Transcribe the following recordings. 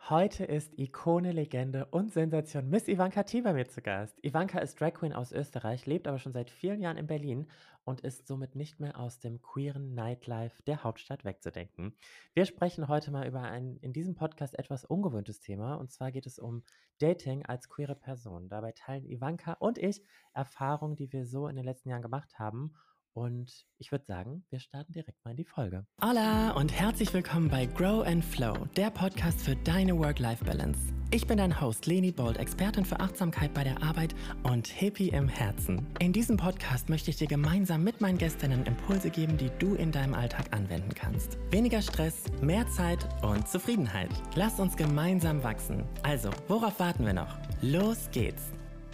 Heute ist Ikone, Legende und Sensation Miss Ivanka T bei mir zu Gast. Ivanka ist Drag Queen aus Österreich, lebt aber schon seit vielen Jahren in Berlin und ist somit nicht mehr aus dem queeren Nightlife der Hauptstadt wegzudenken. Wir sprechen heute mal über ein in diesem Podcast etwas ungewöhntes Thema, und zwar geht es um Dating als queere Person. Dabei teilen Ivanka und ich Erfahrungen, die wir so in den letzten Jahren gemacht haben. Und ich würde sagen, wir starten direkt mal in die Folge. Hola und herzlich willkommen bei Grow and Flow, der Podcast für deine Work-Life-Balance. Ich bin dein Host Leni Bold, Expertin für Achtsamkeit bei der Arbeit und Hippie im Herzen. In diesem Podcast möchte ich dir gemeinsam mit meinen Gästinnen Impulse geben, die du in deinem Alltag anwenden kannst. Weniger Stress, mehr Zeit und Zufriedenheit. Lass uns gemeinsam wachsen. Also, worauf warten wir noch? Los geht's!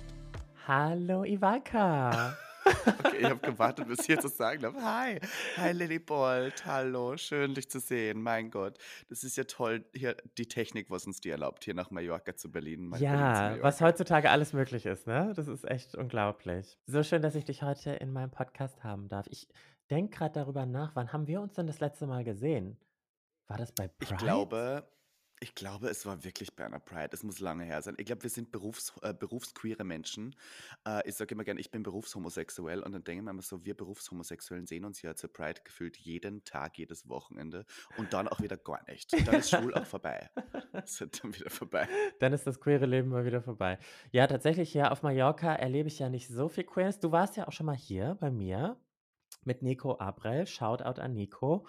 Hallo Ivanka! Okay, ich habe gewartet, bis ich jetzt das sagen darf. Hi Lillibold, hallo, schön dich zu sehen. Mein Gott, das ist ja toll, hier die Technik, was uns die erlaubt, hier nach Mallorca zu Berlin, Berlin zu Ja, was Mallorca. heutzutage alles möglich ist, ne? Das ist echt unglaublich. So schön, dass ich dich heute in meinem Podcast haben darf. Ich denke gerade darüber nach, wann haben wir uns denn das letzte Mal gesehen? War das bei Ich Pride? glaube, ich glaube, es war wirklich bei einer Pride. Es muss lange her sein. Ich glaube, wir sind berufsqueere Menschen. Ich sage immer gerne, ich bin berufshomosexuell und dann denke ich mir immer so, wir Berufshomosexuellen sehen uns ja zur Pride gefühlt jeden Tag, jedes Wochenende und dann auch wieder gar nicht. Dann ist Schul auch vorbei. Es ist dann wieder vorbei. Dann ist das queere Leben mal wieder vorbei. Ja, tatsächlich hier auf Mallorca erlebe ich ja nicht so viel Queerness. Du warst ja auch schon mal hier bei mir mit Nico Abrell. Shoutout an Nico.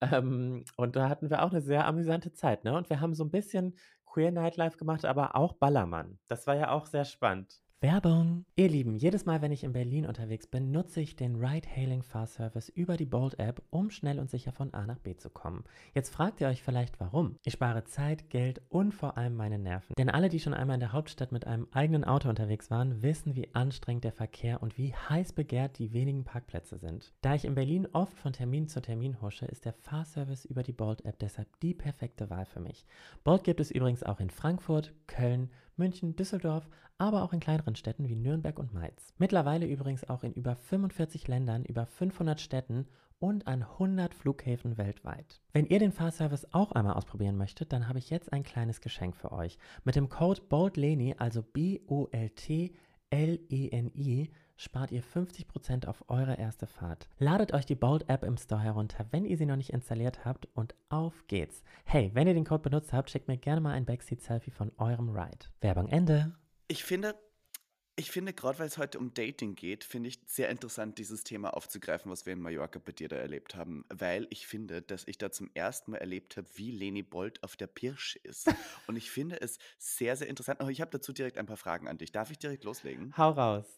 Und da hatten wir auch eine sehr amüsante Zeit, ne? Und wir haben so ein bisschen Queer Nightlife gemacht, aber auch Ballermann. Das war ja auch sehr spannend. Werbung. Ihr Lieben, jedes Mal, wenn ich in Berlin unterwegs bin, nutze ich den Ride-Hailing-Fahrservice über die Bolt-App, um schnell und sicher von A nach B zu kommen. Jetzt fragt ihr euch vielleicht, warum? Ich spare Zeit, Geld und vor allem meine Nerven. Denn alle, die schon einmal in der Hauptstadt mit einem eigenen Auto unterwegs waren, wissen, wie anstrengend der Verkehr und wie heiß begehrt die wenigen Parkplätze sind. Da ich in Berlin oft von Termin zu Termin husche, ist der Fahrservice über die Bolt-App deshalb die perfekte Wahl für mich. Bolt gibt es übrigens auch in Frankfurt, Köln, München, Düsseldorf, aber auch in kleineren Städten wie Nürnberg und Mainz. Mittlerweile übrigens auch in über 45 Ländern, über 500 Städten und an 100 Flughäfen weltweit. Wenn ihr den Fahrservice auch einmal ausprobieren möchtet, dann habe ich jetzt ein kleines Geschenk für euch. Mit dem Code BOLTLENI, also BOLTLENI, spart ihr 50% auf eure erste Fahrt. Ladet euch die Bolt-App im Store herunter, wenn ihr sie noch nicht installiert habt, und auf geht's. Hey, wenn ihr den Code benutzt habt, schickt mir gerne mal ein Backseat-Selfie von eurem Ride. Werbung Ende. Ich finde, ich finde, gerade weil es heute um Dating geht, finde ich sehr interessant, dieses Thema aufzugreifen, was wir in Mallorca bei dir da erlebt haben, weil ich finde, dass ich da zum ersten Mal erlebt habe, wie Leni Bold auf der Pirsch ist. Und ich finde es sehr, sehr interessant. Aber ich habe dazu direkt ein paar Fragen an dich. Darf ich direkt loslegen? Hau raus.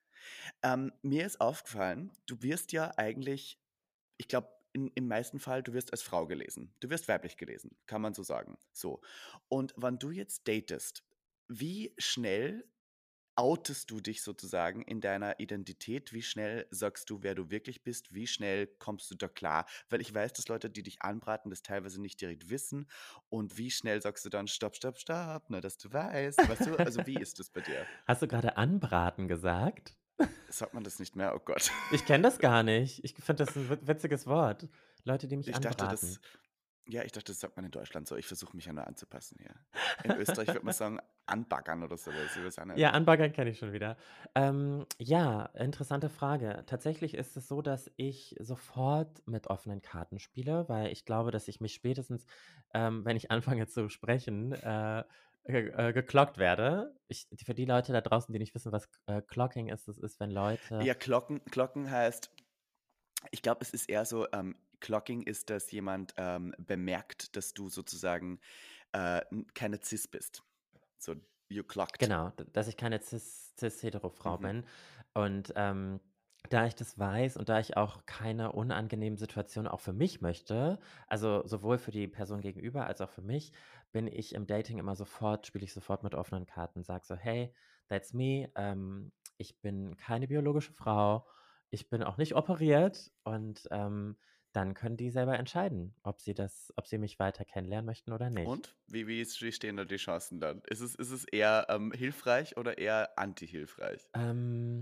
Mir ist aufgefallen, du wirst ja eigentlich, ich glaube, im meisten Fall, du wirst als Frau gelesen. Du wirst weiblich gelesen, kann man so sagen. So. Und wann du jetzt datest, wie schnell outest du dich sozusagen in deiner Identität? Wie schnell sagst du, wer du wirklich bist? Wie schnell kommst du da klar? Weil ich weiß, dass Leute, die dich anbraten, das teilweise nicht direkt wissen. Und wie schnell sagst du dann, stopp, stopp, stopp, nur dass du weißt. Weißt du, also wie ist das bei dir? Hast du gerade anbraten gesagt? Sagt man das nicht mehr? Oh Gott. Ich kenne das gar nicht. Ich finde das ein witziges Wort. Leute, die mich Ich dachte, anbraten. das sagt man in Deutschland so. Ich versuche mich ja nur anzupassen hier. In Österreich würde man sagen, anbaggern oder sowas. Ich weiß auch Ja, nicht. anbaggern kenne ich schon wieder. Ja, interessante Frage. Tatsächlich ist es so, dass ich sofort mit offenen Karten spiele, weil ich glaube, dass ich mich spätestens, wenn ich anfange zu sprechen, geklockt werde. Für die Leute da draußen, die nicht wissen, was Clocking ist, das ist, wenn Leute. Ja, Glocken heißt, ich glaube, es ist eher so, Clocking ist, dass jemand bemerkt, dass du sozusagen keine Cis bist. So, you clocked. Genau, dass ich keine cis-hetero-Frau Mhm. bin. Und da ich das weiß und da ich auch keine unangenehmen Situationen auch für mich möchte, also sowohl für die Person gegenüber als auch für mich, bin ich im Dating immer sofort, spiele ich sofort mit offenen Karten, sage so, hey, that's me, ich bin keine biologische Frau, ich bin auch nicht operiert, und dann können die selber entscheiden, ob sie mich weiter kennenlernen möchten oder nicht. Und? Wie stehen da die Chancen dann? Ist es eher hilfreich oder eher anti-hilfreich? Ähm,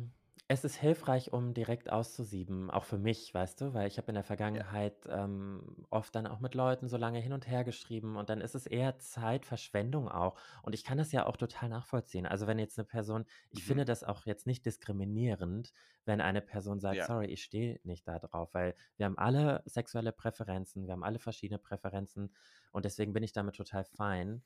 Es ist hilfreich, um direkt auszusieben, auch für mich, weißt du, weil ich habe in der Ja. Vergangenheit, oft dann auch mit Leuten so lange hin und her geschrieben und dann ist es eher Zeitverschwendung auch. Und ich kann das ja auch total nachvollziehen. Also, wenn jetzt eine Person ich Mhm. finde das auch jetzt nicht diskriminierend, wenn eine Person sagt: Ja, „Sorry, ich stehe nicht da drauf“, weil wir haben alle sexuelle Präferenzen, wir haben alle verschiedene Präferenzen und deswegen bin ich damit total fein.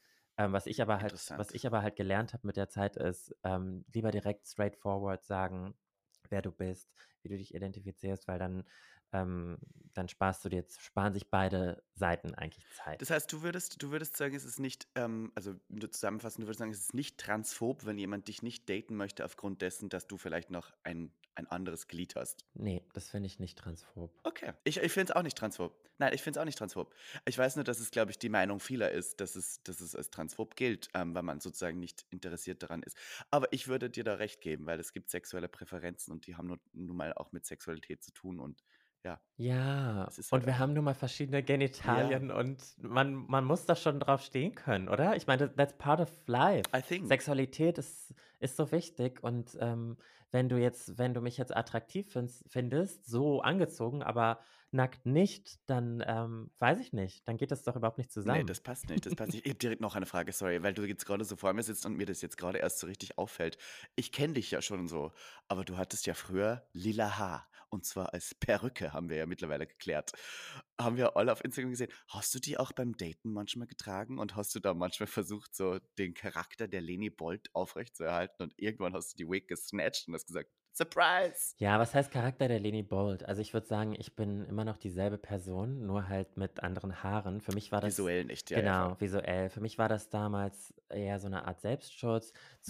Was interessant. ich aber halt gelernt habe mit der Zeit ist, lieber direkt straightforward sagen, wer du bist, wie du dich identifizierst, weil ähm, dann sparen sich beide Seiten eigentlich Das Zeit. heißt, du würdest sagen, es ist nicht, also nur zusammenfassend, du würdest sagen, es ist nicht transphob, wenn jemand dich nicht daten möchte aufgrund dessen, dass du vielleicht noch ein anderes Glied hast. Ne, das finde ich nicht transphob. Okay. Ich finde es auch nicht transphob. Nein, ich finde es auch nicht transphob. Ich weiß nur, dass es, glaube ich, die Meinung vieler ist, dass es als transphob gilt, weil man sozusagen nicht interessiert daran ist. Aber ich würde dir da recht geben, weil es gibt sexuelle Präferenzen und die haben nun mal auch mit Sexualität zu tun und ja, Ja, es ist halt und wir haben einfach. nun mal verschiedene Ja, Genitalien und man muss da schon drauf stehen können, oder? Ich meine, that's part of life. I think. Sexualität ist so wichtig und, wenn du mich jetzt attraktiv findest, so angezogen, aber nackt nicht, dann, weiß ich nicht, dann geht das doch überhaupt nicht Nee, zusammen. das passt nicht, das passt nicht. Ich habe direkt noch eine Frage, sorry, weil du jetzt gerade so vor mir sitzt und mir das jetzt gerade erst so richtig auffällt. Ich kenne dich ja schon so, aber du hattest ja früher lila Haar und zwar als Perücke, haben wir ja mittlerweile geklärt. Haben wir alle auf Instagram gesehen. Hast du die auch beim Daten manchmal getragen und hast du da manchmal versucht, so den Charakter der Leni Bolt aufrechtzuerhalten und irgendwann hast du die Wig gesnatcht und hast gesagt: „Surprise!“ Ja, was heißt Charakter der Leni Bold? Also, ich würde sagen, ich bin immer noch dieselbe Person, nur halt mit anderen Haaren. Für mich war das Visuell nicht, ja, ja, voll. genau, visuell. Für mich war das damals eher so 'ne Art Selbstschutz.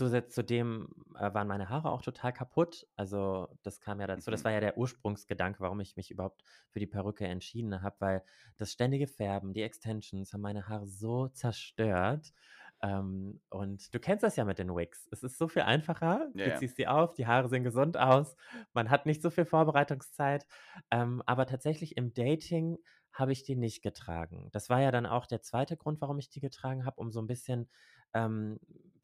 Zudem, waren meine Haare auch total kaputt. Also, das kam ja dazu. Das Mhm. war ja der Ursprungsgedanke, warum ich mich überhaupt für die Perücke entschieden habe, weil das ständige Färben, die Extensions haben meine Haare so zerstört. Und du kennst das ja mit den Wigs. Es ist so viel einfacher. Ja, Du ja. ziehst sie auf, die Haare sehen gesund aus, man hat nicht so viel Vorbereitungszeit. Aber tatsächlich im Dating habe ich die nicht getragen. Das war ja dann auch der zweite Grund, warum ich die getragen habe, um so 'n bisschen, ähm,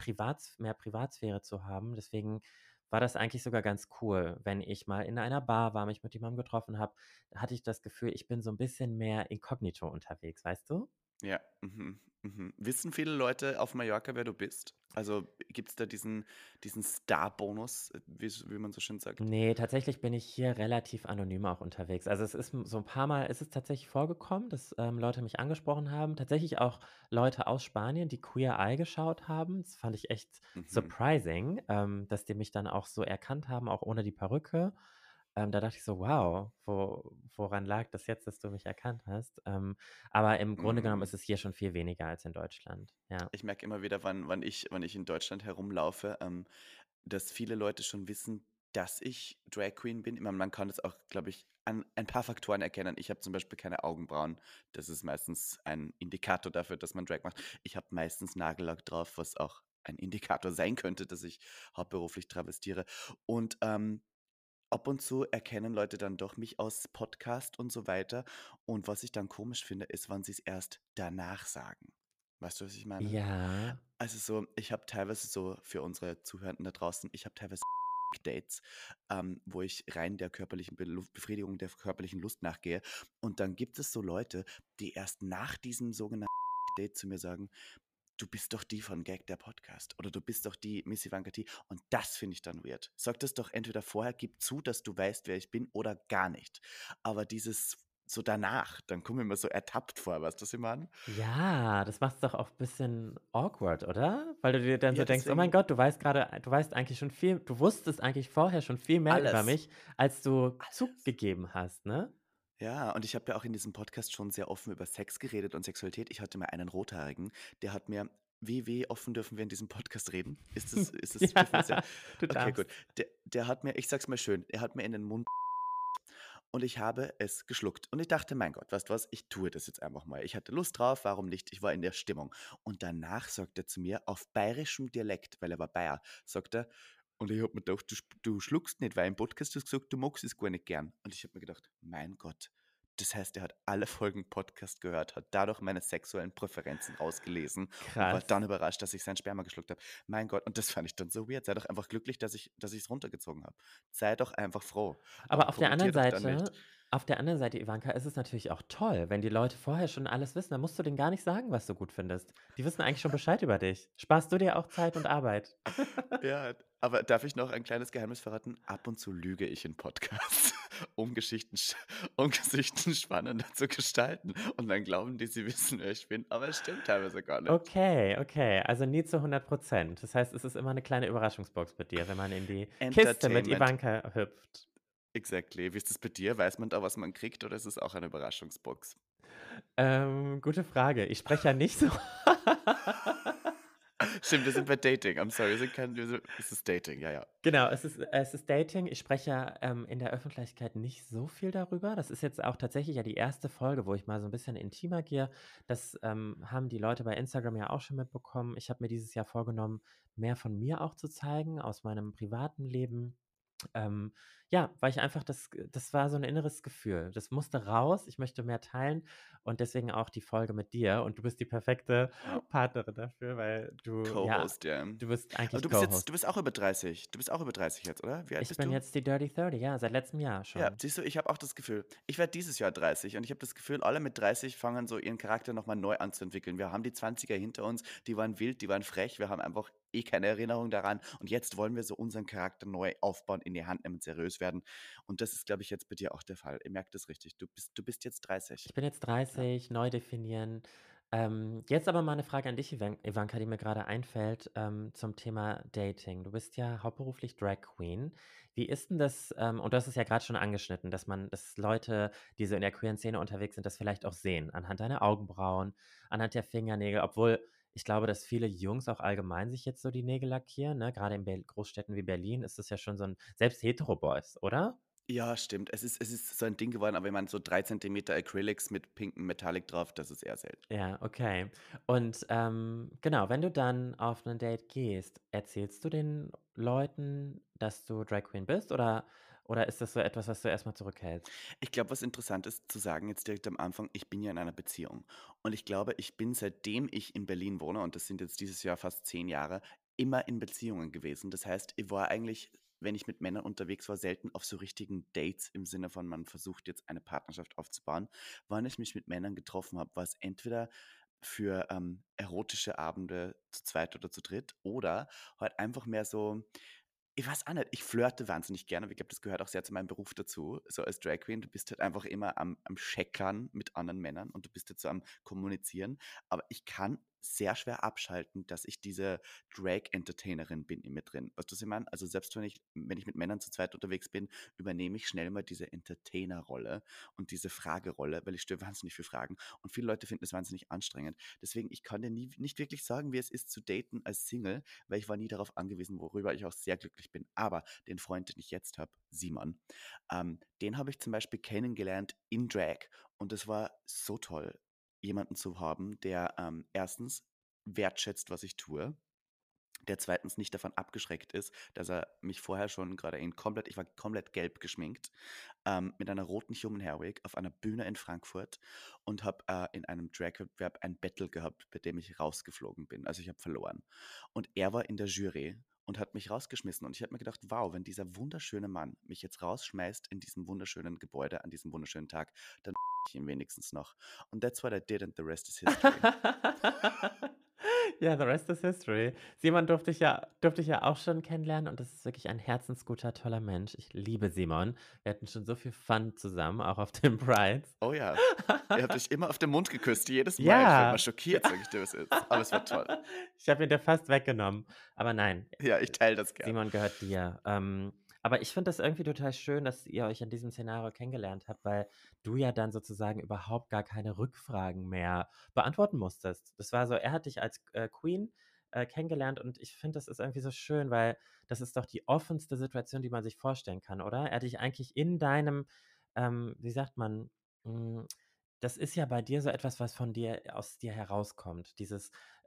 mehr Privatsphäre zu haben. Deswegen war das eigentlich sogar ganz cool. Wenn ich mal in einer Bar war, mich mit jemandem getroffen habe, hatte ich das Gefühl, ich bin so 'n bisschen mehr inkognito unterwegs, weißt du? Ja, mhm, mhm. Wissen viele Leute auf Mallorca, wer du bist? Also, gibt's da diesen Star-Bonus, wie man so schön sagt? Ne, tatsächlich bin ich hier relativ anonym auch unterwegs. Also, es ist so 'n paarmal ist es tatsächlich vorgekommen, dass, Leute mich angesprochen haben. Tatsächlich auch Leute aus Spanien, die Queer Eye geschaut haben. Das fand ich echt Mhm. surprising, dass die mich dann auch so erkannt haben, auch ohne die Perücke. Da dachte ich so: „Wow, woran lag das jetzt, dass du mich erkannt hast?“ Aber im Grunde genommen Hm, ist es hier schon viel weniger als in Deutschland, ja. ich merke immer wieder, wann ich in Deutschland herumlaufe, dass viele Leute schon wissen, dass ich Drag Queen bin. Ich meine, man kann das auch, glaube ich, an ein paar Faktoren erkennen. Ich habe zum Beispiel keine Augenbrauen. Das ist meistens ein Indikator dafür, dass man Drag macht. Ich habe meistens Nagellack drauf, was auch ein Indikator sein könnte, dass ich hauptberuflich travestiere. Und ab und zu erkennen Leute dann doch mich aus Podcast und so weiter. Und was ich dann komisch finde, ist, wann sie es erst danach sagen. Weißt du, was ich meine? Ja. Also so, ich habe teilweise so für unsere Zuhörenden da draußen, ich habe teilweise Dates, wo ich rein der körperlichen Befriedigung der körperlichen Lust nachgehe. Und dann gibt es so Leute, die erst nach diesem sogenannten Date zu mir sagen, du bist doch die von Gag der Podcast oder du bist doch die Miss Ivanka T. Und das finde ich dann weird. Sag das doch entweder vorher, gib zu, dass du weißt, wer ich bin oder gar nicht. Aber dieses so danach, dann komme ich mir so ertappt vor, weißt du, was ich meine? Ja, das macht's doch auch bisschen awkward, oder? Weil du dir dann so Ja, denkst: „Oh mein deswegen Gott, du weißt eigentlich schon viel du wusstest eigentlich vorher schon viel mehr über alles. mich, als du Alles. zugegeben hast“, ne? Ja, und ich habe ja auch in diesem Podcast schon sehr offen über Sex geredet und Sexualität. Ich hatte mal einen Rothaarigen, der hat mir wie offen dürfen wir in diesem Podcast reden? Dürfen wir es ja? Ja, du Okay, gut. darfst. Der hat mir, ich sag's mal schön, er hat mir in den Mund und ich habe es geschluckt. Und ich dachte: „Mein Gott, weißt du was? Ich tue das jetzt einfach mal.“ Ich hatte Lust drauf, warum nicht? Ich war in der Stimmung. Und danach sagt er zu mir auf bayerischem Dialekt, weil er war Bayer, sagt er: „Und ich habe mir gedacht, du schluckst nicht, weil im Podcast hast du gesagt, du magst es gar nicht gern.“ Und ich habe mir gedacht: „Mein Gott, Das heißt, er hat alle Folgen Podcast gehört, hat dadurch meine sexuellen Präferenzen rausgelesen und war dann Krass. überrascht, dass ich sein Sperma geschluckt habe. Mein Gott, und das fand ich dann so weird. Sei doch einfach glücklich, dass ich es runtergezogen habe. Sei doch einfach froh, aber Aber kommentier doch dann nicht. auf der anderen Seite, Ivanka, ist es natürlich auch toll, wenn die Leute vorher schon alles wissen, dann musst du denen gar nicht sagen, was du gut findest. Die wissen eigentlich schon Bescheid über dich. Sparst du dir auch Zeit und Arbeit. Ja, aber darf ich noch ein kleines Geheimnis verraten? Ab und zu lüge ich in Podcasts, um um Geschichten spannender zu gestalten. Und dann glauben die, sie wissen, wer ich bin, aber es stimmt teilweise gar nicht. Okay, okay, also nie zu 100%. Das heißt, es ist immer 'ne kleine Überraschungsbox bei dir, wenn man in die Kiste mit Entertainment, Ivanka hüpft. exactly. Wie ist das bei dir? Weiß man da, was man kriegt, oder ist es auch eine Überraschungsbox? Gute Frage. Ich spreche ja nicht so Stimmt, wir sind bei Dating. I'm sorry, es ist Dating, ja, ja. Genau, es ist Dating. Ich spreche ja, in der Öffentlichkeit nicht so viel darüber. Das ist jetzt auch tatsächlich ja die erste Folge, wo ich mal so 'n bisschen intimer gehe. Das, haben die Leute bei Instagram ja auch schon mitbekommen. Ich habe mir dieses Jahr vorgenommen, mehr von mir auch zu zeigen, aus meinem privaten Leben. Ähm, ja, weil ich einfach das war so 'n inneres Gefühl. Das musste raus, ich möchte mehr teilen und deswegen auch die Folge mit dir und du bist die perfekte Ja. Partnerin dafür, weil du ja, Co-Host, ja. du bist Aber eigentlich du Co-Host. bist auch über 30. Du bist auch über 30 jetzt, oder? Wie alt Ich bist bin du? jetzt die Dirty 30, ja, seit letztem Jahr Ja, schon. siehst du, ich habe auch das Gefühl, ich werde dieses Jahr 30 und ich habe das Gefühl, alle mit 30 fangen so ihren Charakter nochmal neu an zu entwickeln. Wir haben die 20er hinter uns, die waren wild, die waren frech, wir haben einfach eh keine Erinnerung daran und jetzt wollen wir so unseren Charakter neu aufbauen, in die Hand nehmen, seriös werden. Und das ist, glaube ich, jetzt bei dir auch der Fall. Ihr merkt es richtig. Du bist jetzt 30. Ich bin jetzt Ja. 30, neu definieren. Jetzt aber mal eine Frage an dich, Ivanka, die mir gerade einfällt, zum Thema Dating. Du bist ja hauptberuflich Drag Queen. Wie ist denn das und du hast es ja gerade schon angeschnitten, dass Leute, die so in der queeren Szene unterwegs sind, das vielleicht auch sehen, anhand deiner Augenbrauen, anhand der Fingernägel, obwohl ich glaube, dass viele Jungs auch allgemein sich jetzt so die Nägel lackieren, ne? Grade in Großstädten wie Berlin ist das ja schon so ein selbst Hetero-Boys, oder? Ja, stimmt. Es ist so ein Ding geworden, aber ich meine, so 3 Zentimeter Acrylics mit pinkem Metallic drauf, das ist eher selten. Ja, okay. Und, genau, wenn du dann auf 'nen Date gehst, erzählst du den Leuten, dass du Drag Queen bist oder ist das so etwas, was du erst mal zurückhältst? Ich glaube, was interessant ist zu sagen jetzt direkt am Anfang, ich bin ja in einer Beziehung. Und ich glaube, ich bin, seitdem ich in Berlin wohne, und das sind jetzt dieses Jahr fast 10 Jahre, immer in Beziehungen gewesen. Das heißt, ich war eigentlich, wenn ich mit Männern unterwegs war, selten auf so richtigen Dates im Sinne von, man versucht jetzt eine Partnerschaft aufzubauen. Wann ich mich mit Männern getroffen habe, war es entweder für erotische Abende zu zweit oder zu dritt oder halt einfach mehr so, ich weiß auch nicht, ich flirte wahnsinnig gerne, aber ich glaube, das gehört auch sehr zu meinem Beruf dazu. So als Drag Queen, du bist halt einfach immer am Scheckern mit anderen Männern und du bist jetzt so am Kommunizieren. Aber ich kann sehr schwer abschalten, dass ich diese Drag-Entertainerin bin in mir drin. Weißt du, was ich meine? Also selbst wenn ich mit Männern zu zweit unterwegs bin, übernehme ich schnell mal diese Entertainer-Rolle und diese Fragerolle, weil ich stelle wahnsinnig viele Fragen. Und viele Leute finden das wahnsinnig anstrengend. Deswegen, ich kann dir nicht wirklich sagen, wie es ist zu daten als Single, weil ich war nie darauf angewiesen, worüber ich auch sehr glücklich bin. Aber den Freund, den ich jetzt habe, Simon, den habe ich zum Beispiel kennengelernt in Drag. Und es war so toll, jemanden zu haben, der erstens wertschätzt, was ich tue, der zweitens nicht davon abgeschreckt ist, dass er mich vorher schon gerade ich war komplett gelb geschminkt, mit einer roten Human Hair Wig auf einer Bühne in Frankfurt und habe in einem Drag-Wettbewerb ein Battle gehabt, bei dem ich rausgeflogen bin. Also ich habe verloren. Und er war in der Jury und hat mich rausgeschmissen. Und ich habe mir gedacht, wow, wenn dieser wunderschöne Mann mich jetzt rausschmeißt in diesem wunderschönen Gebäude an diesem wunderschönen Tag, dann ich ihn wenigstens noch. Und that's what I did and the rest is history. Ja, the rest is history. Simon durfte ich ja auch schon kennenlernen und das ist wirklich ein herzensguter, toller Mensch. Ich liebe Simon. Wir hatten schon so viel Fun zusammen, auch auf den Prides. Oh ja. Ihr habt euch immer auf den Mund geküsst, jedes Mal. Ich war immer Ja. schockiert, sage ich dir, was ist. Aber es war toll. Ich habe ihn dir fast weggenommen. Aber nein, Ja, ich teile das gern. Simon gehört dir. Aber ich finde das irgendwie total schön, dass ihr euch in diesem Szenario kennengelernt habt, weil du ja dann sozusagen überhaupt gar keine Rückfragen mehr beantworten musstest. Das war so, er hat dich als Queen kennengelernt und ich finde, das ist irgendwie so schön, weil das ist doch die offenste Situation, die man sich vorstellen kann, oder? Er hat dich eigentlich in deinem, wie sagt man, mm, das ist ja bei dir so etwas, was von dir aus dir herauskommt. Dieses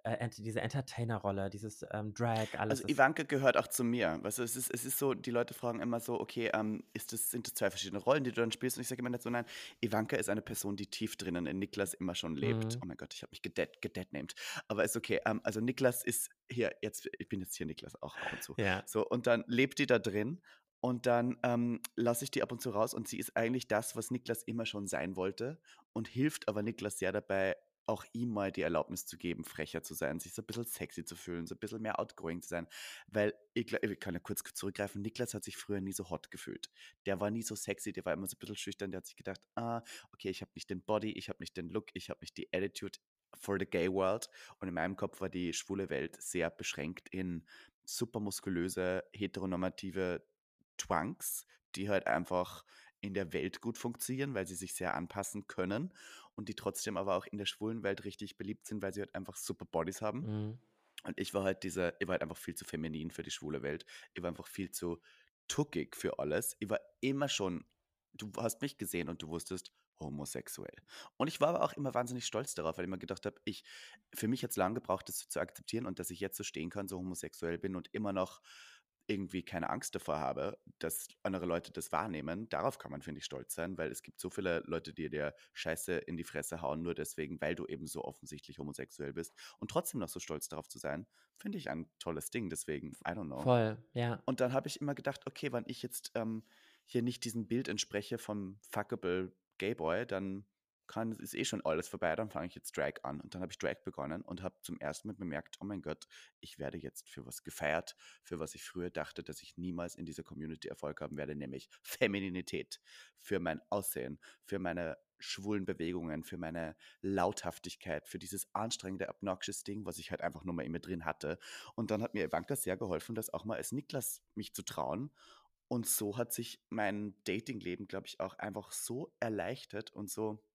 diese Entertainer-Rolle, dieses, Drag, alles Also ist Ivanka gehört auch zu mir. Weißt du, es ist so, die Leute fragen immer so, okay, sind das zwei verschiedene Rollen, die du dann spielst? Und ich sage immer nicht so, nein, Ivanka ist eine Person, die tief drinnen in Niklas immer schon lebt. mhm, Oh mein Gott, ich habe mich gedeadnamed. Aber ist okay. Also Niklas ist hier, jetzt, ich bin jetzt hier Niklas auch ab und zu. ja, So, und dann lebt die da drin und dann lasse ich die ab und zu raus und sie ist eigentlich das, was Niklas immer schon sein wollte und hilft aber Niklas sehr dabei, auch ihm mal die Erlaubnis zu geben, frecher zu sein, sich so ein bisschen sexy zu fühlen, so ein bisschen mehr outgoing zu sein. Weil ich kann ja kurz zurückgreifen, Niklas hat sich früher nie so hot gefühlt. Der war nie so sexy, der war immer so ein bisschen schüchtern, der hat sich gedacht, okay, ich habe nicht den Body, ich habe nicht den Look, ich habe nicht die Attitude for the gay world. Und in meinem Kopf war die schwule Welt sehr beschränkt in super muskulöse, heteronormative Twunks, die halt einfach in der Welt gut funktionieren, weil sie sich sehr anpassen können und die trotzdem aber auch in der schwulen Welt richtig beliebt sind, weil sie halt einfach super Bodies haben. mhm, Und ich war halt einfach viel zu feminin für die schwule Welt. Ich war einfach viel zu tuckig für alles. Ich war immer schon, du hast mich gesehen und du wusstest, homosexuell. Und ich war aber auch immer wahnsinnig stolz darauf, weil ich mir gedacht habe, für mich hat es lange gebraucht, das zu akzeptieren und dass ich jetzt so stehen kann, so homosexuell bin und immer noch irgendwie keine Angst davor habe, dass andere Leute das wahrnehmen. Darauf kann man, finde ich, stolz sein, weil es gibt so viele Leute, die dir Scheiße in die Fresse hauen, nur deswegen, weil du eben so offensichtlich homosexuell bist. Und trotzdem noch so stolz darauf zu sein, finde ich ein tolles Ding. Deswegen, I don't know. voll, ja, Und dann habe ich immer gedacht, okay, wenn ich jetzt hier nicht diesem Bild entspreche vom fuckable Gayboy, dann ist eh schon alles vorbei, dann fange ich jetzt Drag an. Und dann habe ich Drag begonnen und habe zum ersten Mal bemerkt, oh mein Gott, ich werde jetzt für was gefeiert, für was ich früher dachte, dass ich niemals in dieser Community Erfolg haben werde, nämlich Femininität, für mein Aussehen, für meine schwulen Bewegungen, für meine Lauthaftigkeit, für dieses anstrengende, obnoxious Ding, was ich halt einfach nur mal in mir drin hatte. Und dann hat mir Ivanka sehr geholfen, das auch mal als Niklas mich zu trauen. Und so hat sich mein Datingleben, glaube ich, auch einfach so erleichtert und so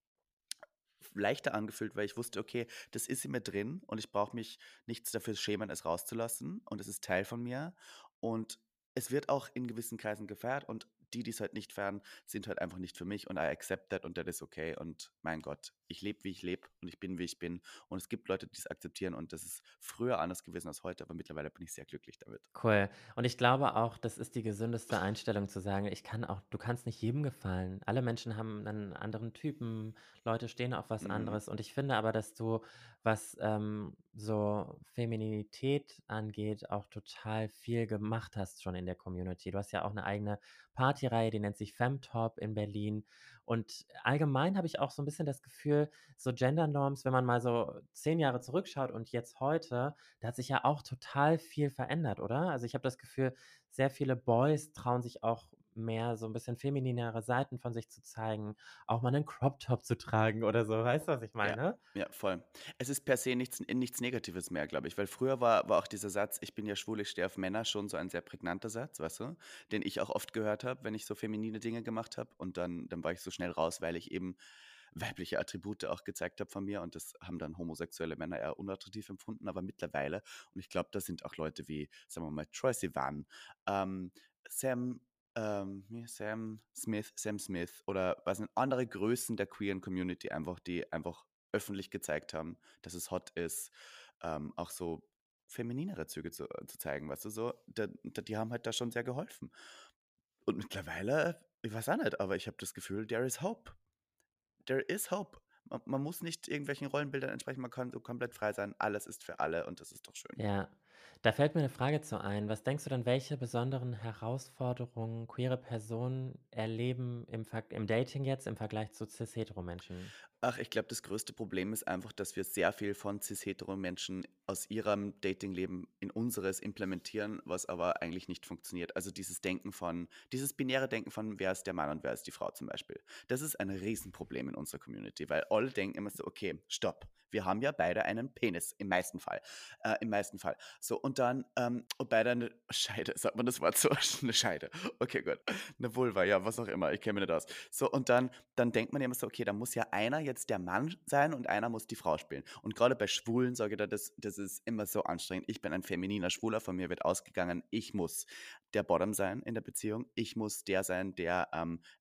leichter angefühlt, weil ich wusste, okay, das ist in mir drin und ich brauche mich nichts dafür schämen, es rauszulassen und es ist Teil von mir und es wird auch in gewissen Kreisen gefeiert und die es halt nicht feiern, sind halt einfach nicht für mich und I accept that und that is okay und mein Gott, ich lebe, wie ich lebe und ich bin, wie ich bin und es gibt Leute, die es akzeptieren und das ist früher anders gewesen als heute, aber mittlerweile bin ich sehr glücklich damit. cool. Und ich glaube auch, das ist die gesündeste Einstellung zu sagen: Du kannst nicht jedem gefallen. Alle Menschen haben einen anderen Typen, Leute stehen auf was Mhm. anderes. Und ich finde aber, dass du, was, so Femininität angeht, auch total viel gemacht hast schon in der Community. Du hast ja auch eine eigene Partyreihe, die nennt sich Femtop in Berlin. Und allgemein habe ich auch so ein bisschen das Gefühl, so Gender Norms, wenn man mal so 10 Jahre zurückschaut und jetzt heute, da hat sich ja auch total viel verändert, oder? Also, ich habe das Gefühl, sehr viele Boys trauen sich auch mehr so 'n bisschen femininere Seiten von sich zu zeigen, auch mal 'nen Crop Top zu tragen oder so. Weißt du, was ich Ja, meine? ja, voll. Es ist per se nichts Negatives mehr, glaube ich, weil früher war auch dieser Satz: „Ich bin ja schwul, ich stehe auf Männer“, schon so ein sehr prägnanter Satz, weißt du, den ich auch oft gehört habe, wenn ich so feminine Dinge gemacht habe und dann war ich so schnell raus, weil ich eben weibliche Attribute auch gezeigt habe von mir und das haben dann homosexuelle Männer eher unattraktiv empfunden, aber mittlerweile und ich glaube, da sind auch Leute wie, sagen wir mal, Troye Sivan, ähm, Sam Sam Smith oder was sind andere Größen der queeren Community einfach, die einfach öffentlich gezeigt haben, dass es hot ist, auch so femininere Züge zu zeigen, weißt du, so. Die haben halt da schon sehr geholfen. Und mittlerweile, ich weiß auch nicht, aber ich habe das Gefühl, there is hope. There is hope. Man muss nicht irgendwelchen Rollenbildern entsprechen, man kann so komplett frei sein. Alles ist für alle und das ist doch schön. Ja, da fällt mir 'ne Frage zu ein. Was denkst du denn, welche besonderen Herausforderungen queere Personen erleben im Dating jetzt im Vergleich zu cis-hetero-Menschen? Ach, ich glaube, das größte Problem ist einfach, dass wir sehr viel von cis-hetero-Menschen aus ihrem Datingleben in unseres implementieren, was aber eigentlich nicht funktioniert. Also dieses binäre Denken von, wer ist der Mann und wer ist die Frau zum Beispiel. Das ist ein Riesenproblem in unserer Community, weil alle denken immer so, okay, stopp, wir haben ja beide einen Penis, im meisten Fall. Im meisten Fall. So, und dann, und beide eine Scheide, sagt man das Wort so? Eine Scheide. Okay, gut. Eine Vulva, ja, was auch immer, ich kenne mich nicht aus. So, und dann denkt man ja immer so, okay, da muss ja einer jetzt der Mann sein und einer muss die Frau spielen. Und gerade bei Schwulen sage ich da, das ist immer so anstrengend. Ich bin ein femininer Schwuler, von mir wird ausgegangen, ich muss der Bottom sein in der Beziehung. Ich muss der sein, der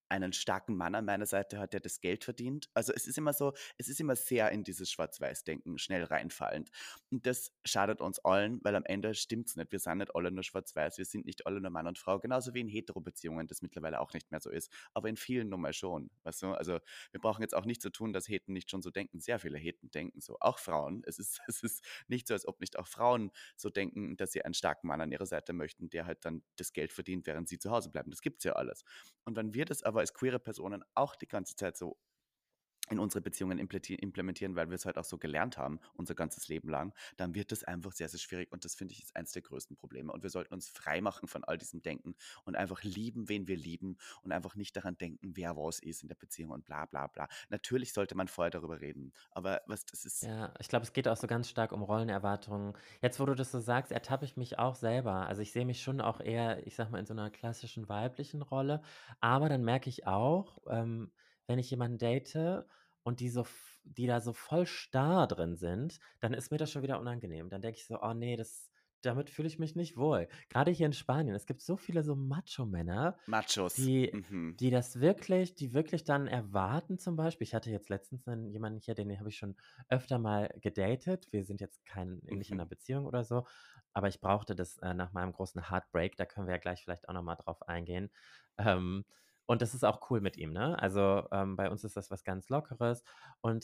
einen starken Mann an meiner Seite hat, der das Geld verdient. Also, es ist immer so, es ist immer sehr in dieses Schwarz-Weiß-Denken schnell reinfallend. Und das schadet uns allen, weil am Ende stimmt's nicht. Wir sind nicht alle nur schwarz-weiß, wir sind nicht alle nur Mann und Frau, genauso wie in Hetero-Beziehungen das mittlerweile auch nicht mehr so ist, aber in vielen nun mal schon, weißt du? Also, wir brauchen jetzt auch nicht so tun, dass Heten nicht schon so denken. Sehr viele Heten denken so, auch Frauen. Es ist es ist nicht so, als ob nicht auch Frauen so denken, dass sie einen starken Mann an ihrer Seite möchten, der halt dann das Geld verdient, während sie zu Hause bleiben. Das gibt's ja alles. Und wenn wir das aber als queere Personen auch die ganze Zeit so in unsere Beziehungen implementieren, weil wir es halt auch so gelernt haben, unser ganzes Leben lang, dann wird das einfach sehr, sehr schwierig. Und das finde ich ist eins der größten Probleme. Und wir sollten uns frei machen von all diesem Denken und einfach lieben, wen wir lieben und einfach nicht daran denken, wer was ist in der Beziehung und bla bla bla. Natürlich sollte man vorher darüber reden, aber was das ist. Ja, ich glaube, es geht auch so ganz stark um Rollenerwartungen. Jetzt, wo du das so sagst, ertappe ich mich auch selber. Also, ich sehe mich schon auch eher, ich sage mal, in so einer klassischen weiblichen Rolle, aber dann merke ich auch, wenn ich jemanden date und die da so voll starr drin sind, dann ist mir das schon wieder unangenehm. Dann denke ich so: „Oh nee, damit fühle ich mich nicht wohl.“ Gerade hier in Spanien, es gibt so viele so Macho-Männer, Machos. die Mhm. die wirklich dann erwarten zum Beispiel, ich hatte jetzt letztens jemanden hier, den habe ich schon öfter mal gedatet. Wir sind jetzt nicht in Mhm. 'ner Beziehung oder so, aber ich brauchte das, nach meinem großen Heartbreak. Da können wir ja gleich vielleicht auch noch mal drauf eingehen. Ähm, und das ist auch cool mit ihm, ne? Also, bei uns ist das was ganz Lockeres und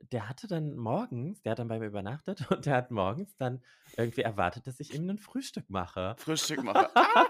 der hat dann bei mir übernachtet und der hat morgens dann irgendwie erwartet, dass ich ihm 'nen Frühstück mache. Frühstückmacher. Ah!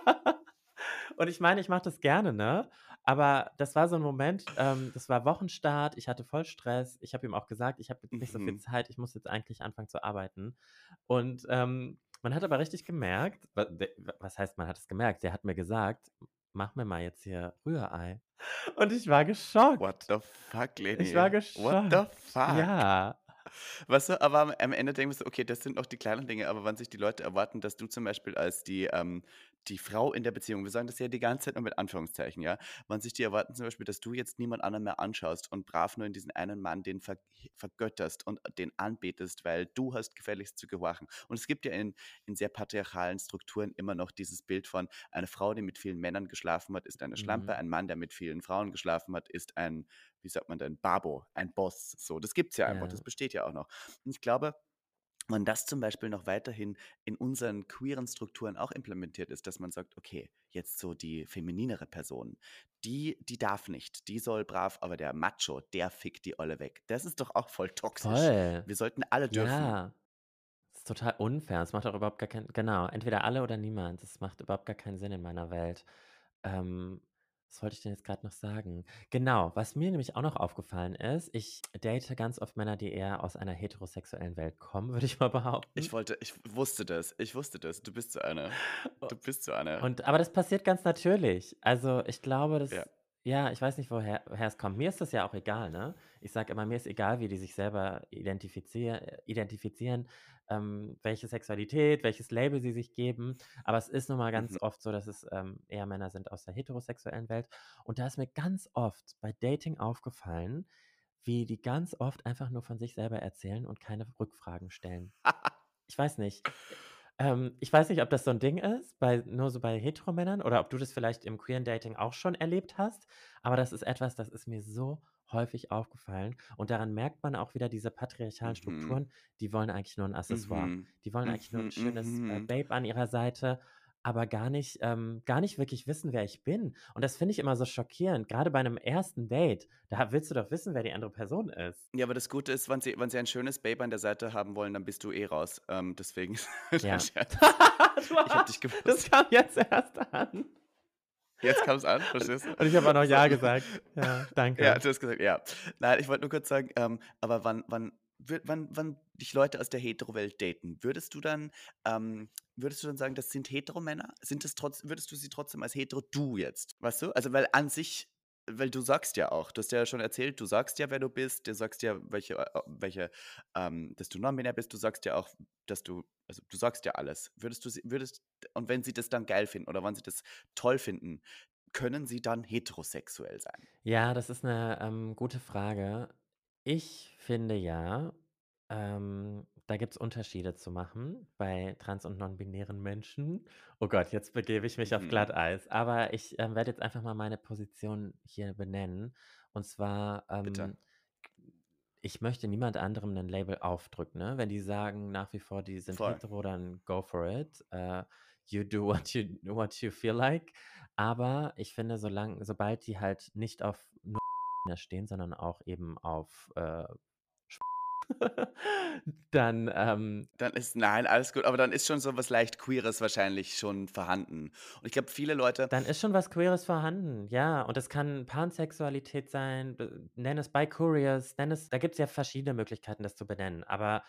Und ich meine, ich mache das gerne, ne? Aber das war so 'n Moment, das war Wochenstart, ich hatte voll Stress. Ich habe ihm auch gesagt: „Ich habe jetzt nicht so viel Mhm. Zeit, ich muss jetzt eigentlich anfangen zu arbeiten.“ Und, man hat aber richtig gemerkt, was heißt, man hat es gemerkt? Der hat mir gesagt: „Mach mir mal jetzt hier Rührei.“ Und ich war What geschockt. the fuck, Ich Leni? war What the geschockt. fuck? Ja, Weißt du, aber am Ende denkst du: „Okay, das sind noch die kleinen Dinge“, aber wenn sich die Leute erwarten, dass du zum Beispiel als die Frau in der Beziehung, wir sagen das ja die ganze Zeit nur mit Anführungszeichen, ja? Wenn sich die erwarten zum Beispiel, dass du jetzt niemand anderen mehr anschaust und brav nur in diesen einen Mann den vergötterst und den anbetest, weil du hast gefälligst zu gehorchen. Und es gibt ja in sehr patriarchalen Strukturen immer noch dieses Bild von: Eine Frau, die mit vielen Männern geschlafen hat, ist eine Schlampe, mhm, ein Mann, der mit vielen Frauen geschlafen hat, ist ein, wie sagt man denn, Babo, ein Boss. So, das gibt's ja einfach, das ja, besteht ja auch noch. Und ich glaube, wenn das zum Beispiel noch weiterhin in unseren queeren Strukturen auch implementiert ist, dass man sagt, okay, jetzt so die femininere Person, die darf nicht, die soll brav, aber der Macho, der fickt die alle weg. Das ist doch auch voll toxisch. voll. Wir sollten alle dürfen. Ja. Das ist total unfair. Es macht auch überhaupt gar keinen, genau, entweder alle oder niemand. Das macht überhaupt gar keinen Sinn in meiner Welt. Ähm, Was wollte ich denn jetzt gerade noch sagen? Genau, was mir nämlich auch noch aufgefallen ist, ich date ganz oft Männer, die eher aus einer heterosexuellen Welt kommen, würde ich mal behaupten. Ich wusste das, ich wusste das. Du bist so einer. Du bist so einer. Aber das passiert ganz natürlich. Also, ich glaube, Ja. ja, ich weiß nicht, woher es kommt. Mir ist das ja auch egal, ne? Ich sage immer, mir ist egal, wie die sich selber identifizieren, welche Sexualität, welches Label sie sich geben. Aber es ist nun mal Mhm. ganz oft so, dass es, eher Männer sind aus der heterosexuellen Welt. Und da ist mir ganz oft bei Dating aufgefallen, wie die ganz oft einfach nur von sich selber erzählen und keine Rückfragen stellen. Ich weiß nicht. Ich weiß nicht, ob das so 'n Ding ist, nur so bei Heteromännern oder ob du das vielleicht im queeren Dating auch schon erlebt hast, aber das ist etwas, das ist mir so häufig aufgefallen und daran merkt man auch wieder diese patriarchalen Mhm. Strukturen, die wollen eigentlich nur 'n Accessoire. Mhm. Die wollen eigentlich nur 'n Mhm. schönes, Mhm. Babe an ihrer Seite, aber gar nicht wirklich wissen, wer ich bin. Und das finde ich immer so schockierend, grade bei 'nem ersten Date. Da willst du doch wissen, wer die andere Person ist. Ja, aber das Gute ist, wenn sie ein schönes Babe an der Seite haben wollen, dann bist du eh raus. Deswegen nein, Ja. Scherz. Du Ich habe dich Arsch, das gewusst. kam jetzt erst an. Jetzt kam's an, Und verstehst du? und ich habe auch noch So, „ja“ gesagt. Ja, ja, danke. du hast gesagt ja. Nein, ich wollte nur kurz sagen, aber wann dich Leute aus der Hetero-Welt daten, würdest du dann sagen, das sind Heteromänner? Sind es würdest du sie trotzdem als hetero du jetzt, weißt du? Also, weil an sich, weil du sagst ja auch, du hast ja schon erzählt, du sagst ja, wer du bist, du sagst ja, dass du non-binär bist, du sagst ja auch, dass du, also, du sagst ja alles. Und wenn sie das dann geil finden oder wenn sie das toll finden, können sie dann heterosexuell sein? Ja, das ist 'ne, gute Frage. Ich finde ja, da gibt's Unterschiede zu machen bei trans und non-binären Menschen. Oh Gott, jetzt begebe ich mich auf Mhm. Glatteis. Aber ich, werde jetzt einfach mal meine Position hier benennen. Und zwar, Bitte. ich möchte niemand anderem 'nen Label aufdrücken, ne? Wenn die sagen nach wie vor, die sind Voll. hetero, dann go for it. You do what you feel like. Aber ich finde, sobald die halt nicht auf nur stehen, sondern auch eben auf, dann, Dann ist nein, alles gut, aber dann ist schon so was leicht Queeres wahrscheinlich schon vorhanden. Und ich glaube, viele Leute dann ist schon was Queeres vorhanden, ja. Und es kann Pansexualität sein, nenn es Bicurious, nenn es, da gibt's ja verschiedene Möglichkeiten, das zu benennen. Aber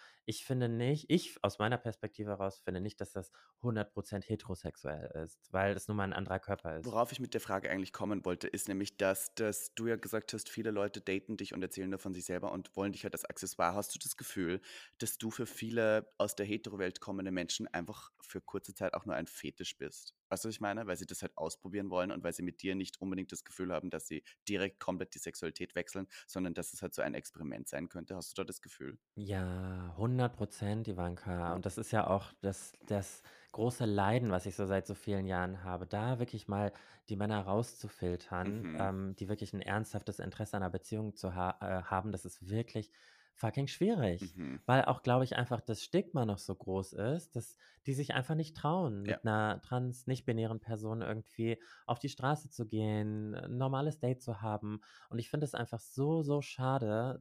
ich aus meiner Perspektive heraus finde nicht, dass das 100% heterosexuell ist, weil es nun mal 'n anderer Körper ist. worauf ich mit der Frage eigentlich kommen wollte, ist nämlich, dass du ja gesagt hast, viele Leute daten dich und erzählen nur von sich selber und wollen dich halt als Accessoire. Hast du das Gefühl, dass du für viele aus der Hetero-Welt kommende Menschen einfach für kurze Zeit auch nur ein Fetisch bist? Weißt du, was ich meine? Weil sie das halt ausprobieren wollen und weil sie mit dir nicht unbedingt das Gefühl haben, dass sie direkt komplett die Sexualität wechseln, sondern dass es halt so ein Experiment sein könnte. Hast du da das Gefühl? Ja, 100%, Ivanka. Ja. Und das ist ja auch das große Leiden, was ich so seit so vielen Jahren habe, da wirklich mal die Männer rauszufiltern, Mhm. die wirklich ein ernsthaftes Interesse an 'ner Beziehung haben, das ist wirklich fucking schwierig. Mhm. Weil auch, glaube ich, einfach das Stigma noch so groß ist, dass die sich einfach nicht trauen, Ja. mit einer trans nicht-binären Person irgendwie auf die Straße zu gehen, 'n normales Date zu haben. Und ich finde es einfach so, so schade,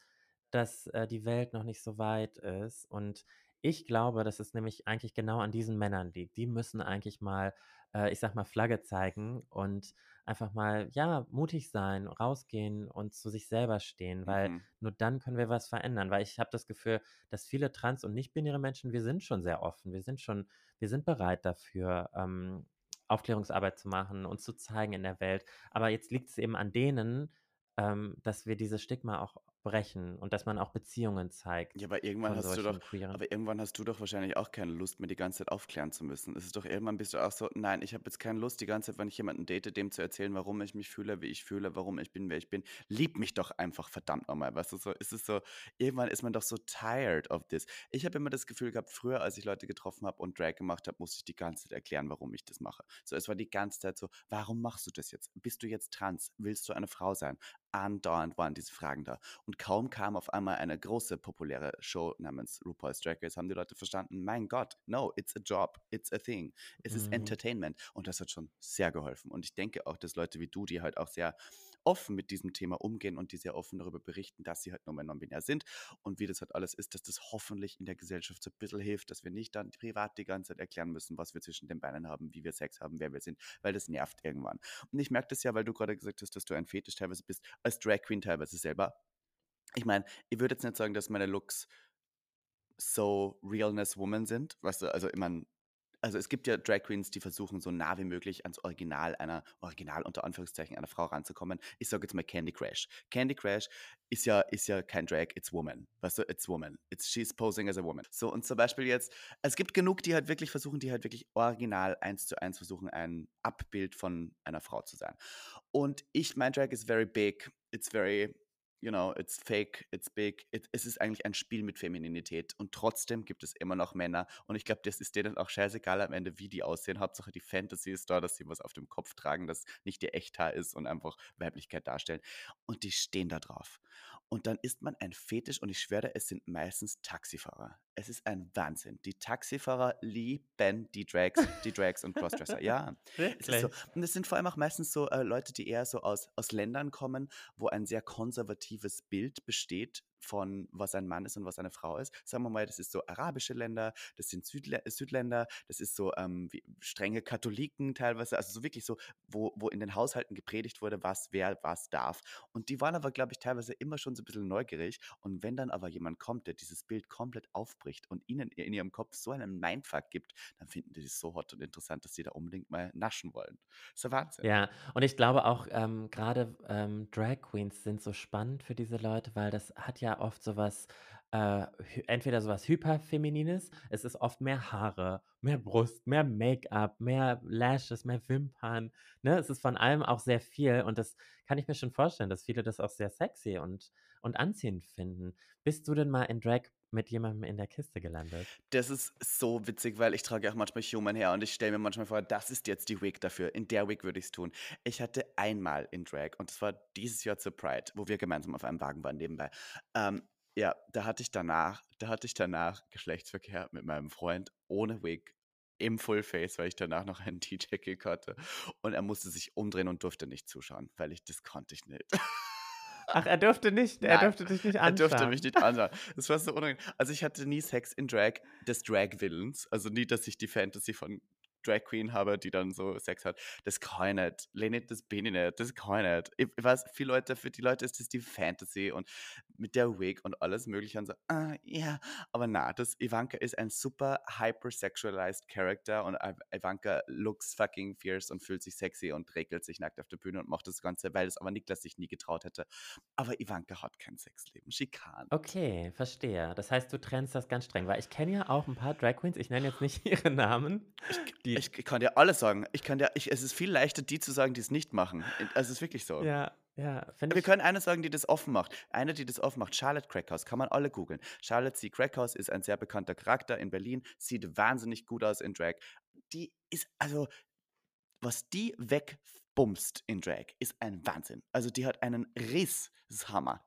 dass die Welt noch nicht so weit ist. Und ich glaube, dass es nämlich eigentlich genau an diesen Männern liegt. Die müssen eigentlich mal, ich sage mal, Flagge zeigen und einfach mal, ja, mutig sein, rausgehen und zu sich selber stehen, weil Mhm. nur dann können wir was verändern. Weil ich habe das Gefühl, dass viele trans und nicht-binäre Menschen, wir sind schon sehr offen. Wir sind bereit dafür, Aufklärungsarbeit zu machen und zu zeigen in der Welt. Aber jetzt liegt es eben an denen, dass wir dieses Stigma auch brechen und dass man auch Beziehungen zeigt Ja, aber irgendwann von hast du solchen doch queeren. aber irgendwann hast du doch wahrscheinlich auch keine Lust mehr, die ganze Zeit aufklären zu müssen. Es ist doch irgendwann bist du auch so: „Nein, ich habe jetzt keine Lust, die ganze Zeit, wenn ich jemanden date, dem zu erzählen, warum ich mich fühle, wie ich fühle, warum ich bin, wer ich bin. Lieb mich doch einfach verdammt noch mal.“ Weißt du, so ist es so irgendwann ist man doch so tired of this. Ich habe immer das Gefühl gehabt, früher, als ich Leute getroffen habe und Drag gemacht habe, musste ich die ganze Zeit erklären, warum ich das mache. So, es war die ganze Zeit so: „Warum machst du das jetzt? Bist du jetzt trans? Willst du eine Frau sein?“ Andauernd waren diese Fragen da. Und kaum kam auf einmal eine große populäre Show namens RuPaul's Drag Race, haben die Leute verstanden, mein Gott, no, it's a job, it's a thing, es ist Mhm. Entertainment. Und das hat schon sehr geholfen. Und ich denke auch, dass Leute wie du, die halt auch sehr offen mit diesem Thema umgehen und die sehr offen darüber berichten, dass sie halt nur mehr non-binär sind und wie das halt alles ist, dass das hoffentlich in der Gesellschaft so ein bisschen hilft, dass wir nicht dann privat die ganze Zeit erklären müssen, was wir zwischen den Beinen haben, wie wir Sex haben, wer wir sind, weil das nervt irgendwann. Und ich merke das ja, weil du gerade gesagt hast, dass du ein Fetisch teilweise bist, als Drag Queen teilweise selber. Ich meine, ich würde jetzt nicht sagen, dass meine Looks so Realness Woman sind, weißt du? Also, ich meine also, es gibt ja Drag Queens, die versuchen, so nah wie möglich ans Original unter Anführungszeichen einer Frau ranzukommen. Ich sage jetzt mal Candy Crash. Candy Crash ist ja kein Drag, it's woman. Weißt du, it's woman. She's posing as a woman. So, und zum Beispiel jetzt es gibt genug, die halt wirklich versuchen, die halt wirklich original eins zu eins versuchen, ein Abbild von einer Frau zu sein. Und mein Drag is very big, it's very, it's fake, it's big. Es ist eigentlich ein Spiel mit Femininität und trotzdem gibt es immer noch Männer und ich glaube, das ist denen auch scheißegal am Ende, wie die aussehen. Hauptsache die Fantasy ist da, dass sie was auf dem Kopf tragen, das nicht ihr Echthaar ist und einfach Weiblichkeit darstellen. Und die stehen da drauf. Und dann ist man ein Fetisch und ich schwöre, es sind meistens Taxifahrer. Es ist ein Wahnsinn. Die Taxifahrer lieben die Drags und Crossdresser. Ja, es ist so. Wirklich? Und es sind vor allem auch meistens so Leute, die eher so aus Ländern kommen, wo ein sehr konservatives Bild besteht von was ein Mann ist und was eine Frau ist. Sagen wir mal, das ist so arabische Länder, das sind Südländer, das ist so wie strenge Katholiken teilweise, also so wirklich so, wo in den Haushalten gepredigt wurde, was wer was darf. Und die waren aber, glaube ich, teilweise immer schon so ein bisschen neugierig. Und wenn dann aber jemand kommt, der dieses Bild komplett aufbricht und ihnen in ihrem Kopf so einen Mindfuck gibt, dann finden die das so hot und interessant, dass sie da unbedingt mal naschen wollen. Ist der Wahnsinn. Ja, und ich glaube auch, grade, Drag Queens sind so spannend für diese Leute, weil das hat ja oft so was, entweder so was Hyperfeminines, es ist oft mehr Haare, mehr Brust, mehr Make-up, mehr Lashes, mehr Wimpern, ne? Es ist von allem auch sehr viel und das kann ich mir schon vorstellen, dass viele das auch sehr sexy und anziehend finden. Bist du denn mal in Drag mit jemandem in der Kiste gelandet? Das ist so witzig, weil ich trage ja auch manchmal Human Hair und ich stelle mir manchmal vor, das ist jetzt die Wig dafür. In der Wig würde ich es tun. Ich hatte einmal in Drag und das war dieses Jahr zur Pride, wo wir gemeinsam auf einem Wagen waren nebenbei. Ja, da hatte ich danach Geschlechtsverkehr mit meinem Freund ohne Wig im Fullface, weil ich danach noch einen DJ-Kick hatte und er musste sich umdrehen und durfte nicht zuschauen, weil das konnte ich nicht. Ach, er Nein, durfte dich nicht er durfte mich anschauen. nicht anschauen. Das war so unangenehm. Also, ich hatte nie Sex in Drag des Drag-Willens. Also, nie, dass ich die Fantasy von Drag Queen habe, die dann so Sex hat. Das kann ich nicht. Lehne, das bin ich nicht. Das kann ich nicht. Ich weiß, viele Leute, für die Leute ist das die Fantasy und mit der Wig und alles Mögliche und so, ja. Aber na, das Ivanka ist ein super hypersexualized Character und Ivanka looks fucking fierce und fühlt sich sexy und regelt sich nackt auf der Bühne und macht das Ganze, weil es aber Niklas sich nie getraut hätte. Aber Ivanka hat kein Sexleben. She can't. Okay, verstehe. Das heißt, du trennst das ganz streng, weil ich kenne ja auch ein paar Drag Queens, ich nenne jetzt nicht ihre Namen, Ich, k- die ich kann dir alles sagen. Es ist viel leichter, die zu sagen, die es nicht machen. Also es ist wirklich so. ja, ja, finde Wir ich können eine sagen, die das offen macht. Eine, die das offen macht. Charlotte Crackhouse. Kann man alle googeln. Charlotte C. Crackhouse ist ein sehr bekannter Charakter in Berlin. Sieht wahnsinnig gut aus in Drag. Die ist, also, was die wegbumst in Drag, ist ein Wahnsinn. Also, die hat einen Riss. Das ist Hammer.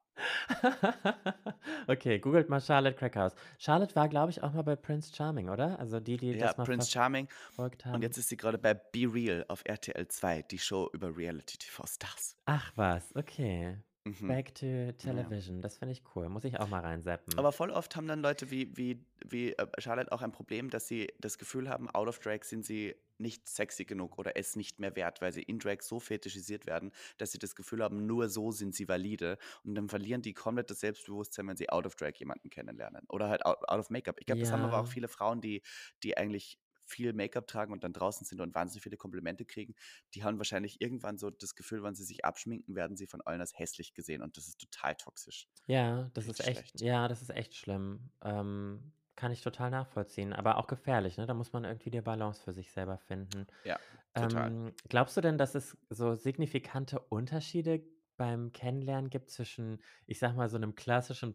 Okay, googelt mal Charlotte Crackhouse. Charlotte war, glaube ich, auch mal bei Prince Charming, oder? Also die Ja, das mal Prince Charming. verfolgt Und haben. jetzt ist sie gerade bei Be Real auf RTL 2, die Show über Reality-TV-Stars. Ach was, okay. Mhm. Back to Ja. Television, das finde ich cool. Muss ich auch mal reinseppen. Aber voll oft haben dann Leute wie Charlotte auch ein Problem, dass sie das Gefühl haben, out of Drag sind sie nicht sexy genug oder es nicht mehr wert, weil sie in Drag so fetischisiert werden, dass sie das Gefühl haben, nur so sind sie valide und dann verlieren die komplett das Selbstbewusstsein, wenn sie out of Drag jemanden kennenlernen oder halt out of Make-up. Ich glaube, das haben aber auch Ja, viele Frauen, die eigentlich viel Make-up tragen und dann draußen sind und wahnsinnig viele Komplimente kriegen, die haben wahrscheinlich irgendwann so das Gefühl, wenn sie sich abschminken, werden sie von allen als hässlich gesehen und das ist total toxisch. ja, Richtig schlecht. das ist echt schlimm. Kann ich total nachvollziehen, aber auch gefährlich, ne? Da muss man irgendwie die Balance für sich selber finden. Ja, total. Glaubst du denn, dass es so signifikante Unterschiede beim Kennenlernen gibt zwischen, ich sage mal, so einem klassischen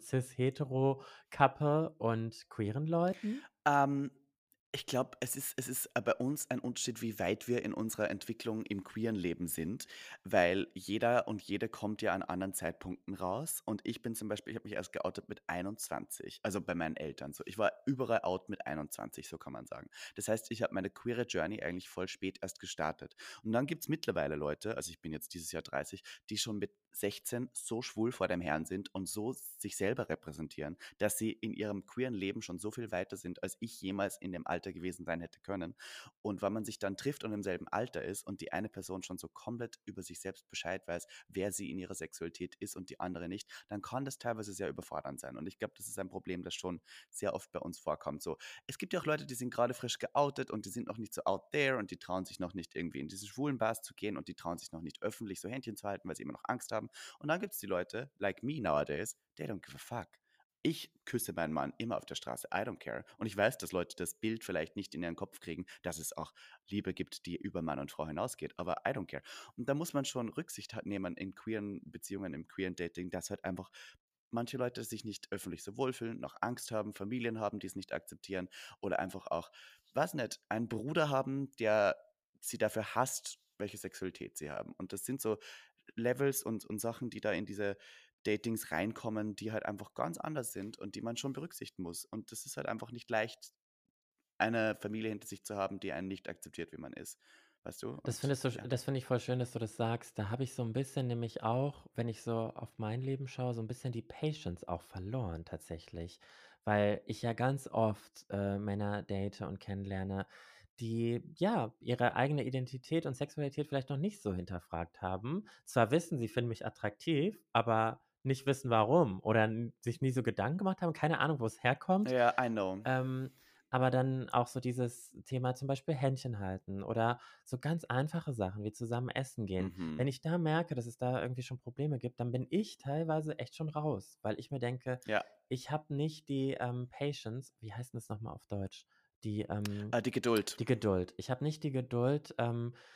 Cis-Hetero-Couple und queeren Leuten? Ähm, ich glaube, es ist bei uns ein Unterschied, wie weit wir in unserer Entwicklung im queeren Leben sind, weil jeder und jede kommt ja an anderen Zeitpunkten raus. Und ich bin zum Beispiel, ich habe mich erst geoutet mit 21, also bei meinen Eltern so. Ich war überall out mit 21, so kann man sagen. Das heißt, ich habe meine queere Journey eigentlich voll spät erst gestartet. Und dann gibt es mittlerweile Leute, also ich bin jetzt dieses Jahr 30, die schon mit 16 so schwul vor dem Herrn sind und so sich selber repräsentieren, dass sie in ihrem queeren Leben schon so viel weiter sind, als ich jemals in dem Alter gewesen sein hätte können. Und wenn man sich dann trifft und im selben Alter ist und die eine Person schon so komplett über sich selbst Bescheid weiß, wer sie in ihrer Sexualität ist und die andere nicht, dann kann das teilweise sehr überfordernd sein. Und ich glaube, das ist ein Problem, das schon sehr oft bei uns vorkommt. So, es gibt ja auch Leute, die sind gerade frisch geoutet und die sind noch nicht so out there und die trauen sich noch nicht irgendwie in diese schwulen Bars zu gehen und die trauen sich noch nicht öffentlich so Händchen zu halten, weil sie immer noch Angst haben. Und dann gibt es die Leute, like me nowadays, they don't give a fuck. Ich küsse meinen Mann immer auf der Straße. I don't care. Und ich weiß, dass Leute das Bild vielleicht nicht in ihren Kopf kriegen, dass es auch Liebe gibt, die über Mann und Frau hinausgeht. Aber I don't care. Und da muss man schon Rücksicht nehmen in queeren Beziehungen, im queeren Dating, dass halt einfach manche Leute sich nicht öffentlich so wohlfühlen, noch Angst haben, Familien haben, die es nicht akzeptieren oder einfach auch, weiß nicht, einen Bruder haben, der sie dafür hasst, welche Sexualität sie haben. Und das sind so Levels und Sachen, die da in diese Datings reinkommen, die halt einfach ganz anders sind und die man schon berücksichtigen muss. Und das ist halt einfach nicht leicht, eine Familie hinter sich zu haben, die einen nicht akzeptiert, wie man ist. Weißt du? Und ja. Das finde ich voll schön, dass du das sagst. Da habe ich so ein bisschen nämlich auch, wenn ich so auf mein Leben schaue, so ein bisschen die Patience auch verloren tatsächlich, weil ich ja ganz oft, Männer date und kennenlerne, die, ja, ihre eigene Identität und Sexualität vielleicht noch nicht so hinterfragt haben. Zwar wissen, sie finden mich attraktiv, aber nicht wissen warum oder n sich nie so Gedanken gemacht haben, keine Ahnung, wo es herkommt. Ja, I know. Ähm, aber dann auch so dieses Thema zum Beispiel Händchen halten oder so ganz einfache Sachen wie zusammen essen gehen. Mhm. Wenn ich da merke, dass es da irgendwie schon Probleme gibt, dann bin ich teilweise echt schon raus, weil ich mir denke, Ja, ich habe nicht die, Patience, wie heißt 'n das noch mal auf Deutsch? Die, die Geduld. die Geduld. Ich habe nicht die Geduld,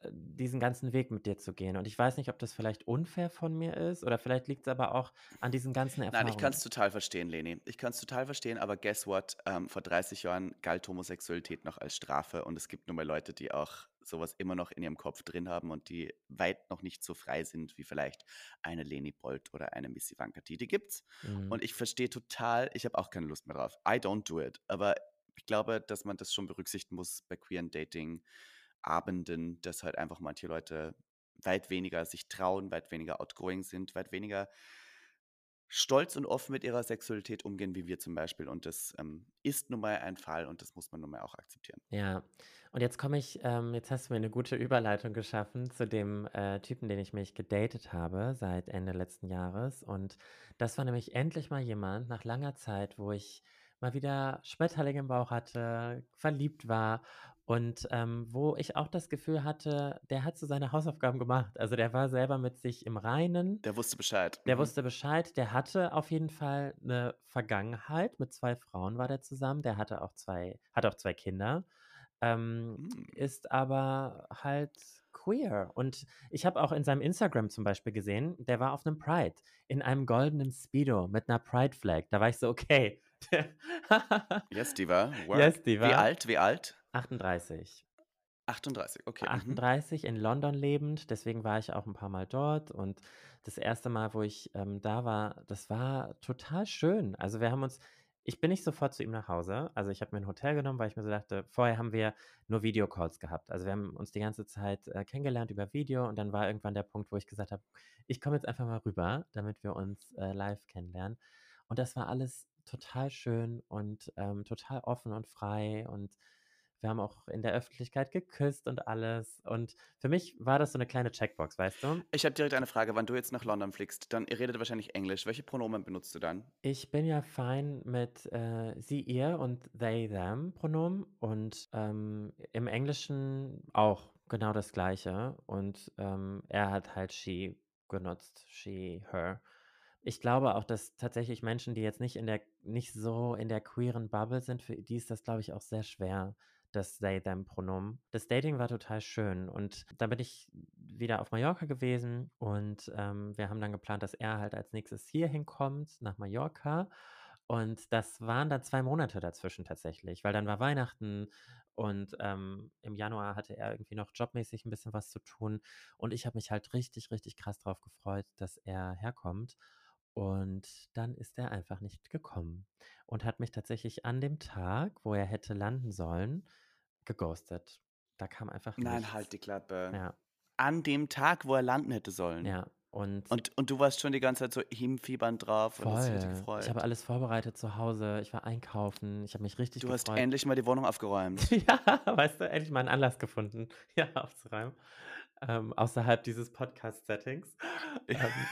diesen ganzen Weg mit dir zu gehen. Und ich weiß nicht, ob das vielleicht unfair von mir ist oder vielleicht liegt's aber auch an diesen ganzen Nein, ich kann es Erfahrungen. total verstehen, Leni. Ich kann es total verstehen, aber guess what? Vor 30 Jahren galt Homosexualität noch als Strafe und es gibt nun mal Leute, die auch sowas immer noch in ihrem Kopf drin haben und die weit noch nicht so frei sind wie vielleicht eine Leni Bolt oder eine Missy Vankati. Die gibt's. Mhm. Und ich verstehe total, ich habe auch keine Lust mehr drauf. I don't do it. Aber ich glaube, dass man das schon berücksichtigen muss bei queeren Dating-Abenden, dass halt einfach manche Leute weit weniger sich trauen, weit weniger outgoing sind, weit weniger stolz und offen mit ihrer Sexualität umgehen, wie wir zum Beispiel. Und das ist nun mal ein Fall und das muss man nun mal auch akzeptieren. Ja. Und jetzt hast du mir eine gute Überleitung geschaffen zu dem, Typen, den ich mich gedatet habe seit Ende letzten Jahres. Und das war nämlich endlich mal jemand nach langer Zeit, wo ich mal wieder Schmetterlinge im Bauch hatte, verliebt war und, wo ich auch das Gefühl hatte, der hat so seine Hausaufgaben gemacht. Also, der war selber mit sich im Reinen. Der wusste Bescheid. Der Mhm. wusste Bescheid, der hatte auf jeden Fall 'ne Vergangenheit. Mit 2 Frauen war der zusammen. Der hat auch 2 Kinder, Mm. ist aber halt queer. Und ich habe auch in seinem Instagram zum Beispiel gesehen, der war auf 'nem Pride in einem goldenen Speedo mit 'ner Pride Flag. Da war ich so: „Okay." Yes, Diva, Yes, work. die Wie war alt? Wie alt? 38. 38, okay. Mhm. 38 in London lebend, deswegen war ich auch 'n paarmal dort und das erste Mal, wo ich, da war, das war total schön. Also, wir haben uns ich bin nicht sofort zu ihm nach Hause. Also, ich habe mir 'n Hotel genommen, weil ich mir so dachte vorher haben wir nur Videocalls gehabt. Also, wir haben uns die ganze Zeit, kennengelernt über Video und dann war irgendwann der Punkt, wo ich gesagt habe: „Ich komme jetzt einfach mal rüber, damit wir uns, live kennenlernen." Und das war alles total schön und, total offen und frei und wir haben auch in der Öffentlichkeit geküsst und alles. Und für mich war das so 'ne kleine Checkbox, weißt du? Ich habe direkt eine Frage. Wann du jetzt nach London fliegst, dann ihr redet wahrscheinlich Englisch. Welche Pronomen benutzt du dann? Ich bin ja fein mit, sie, ihr und they, them Pronomen und, im Englischen auch genau das Gleiche und, er hat halt she genutzt, she, her. Ich glaube auch, dass tatsächlich Menschen, die jetzt nicht so in der queeren Bubble sind, für die ist das, glaube ich, auch sehr schwer, das they, them Pronomen. Das Dating war total schön und dann bin ich wieder auf Mallorca gewesen und, wir haben dann geplant, dass er halt als Nächstes hierhin kommt, nach Mallorca. Und das waren dann 2 Monate dazwischen tatsächlich, weil dann war Weihnachten und, im Januar hatte er irgendwie noch jobmäßig ein bisschen was zu tun und ich habe mich halt richtig, richtig krass drauf gefreut, dass er herkommt. Und dann ist er einfach nicht gekommen und hat mich tatsächlich an dem Tag, wo er hätte landen sollen, geghostet. Da kam einfach Nein, halt nichts. die Klappe. Ja, An dem Tag, wo er landen hätte sollen. ja. Und Und du warst schon die ganze Zeit so hinfiebernd drauf und hast dich richtig voll. Ich habe gefreut. alles vorbereitet zu Hause. Ich war einkaufen. Ich habe mich richtig Du hast gefreut. endlich mal die Wohnung aufgeräumt. Ja, weißt du, endlich mal 'n Anlass gefunden, ja, aufzuräumen, außerhalb dieses Podcast-Settings. Ähm,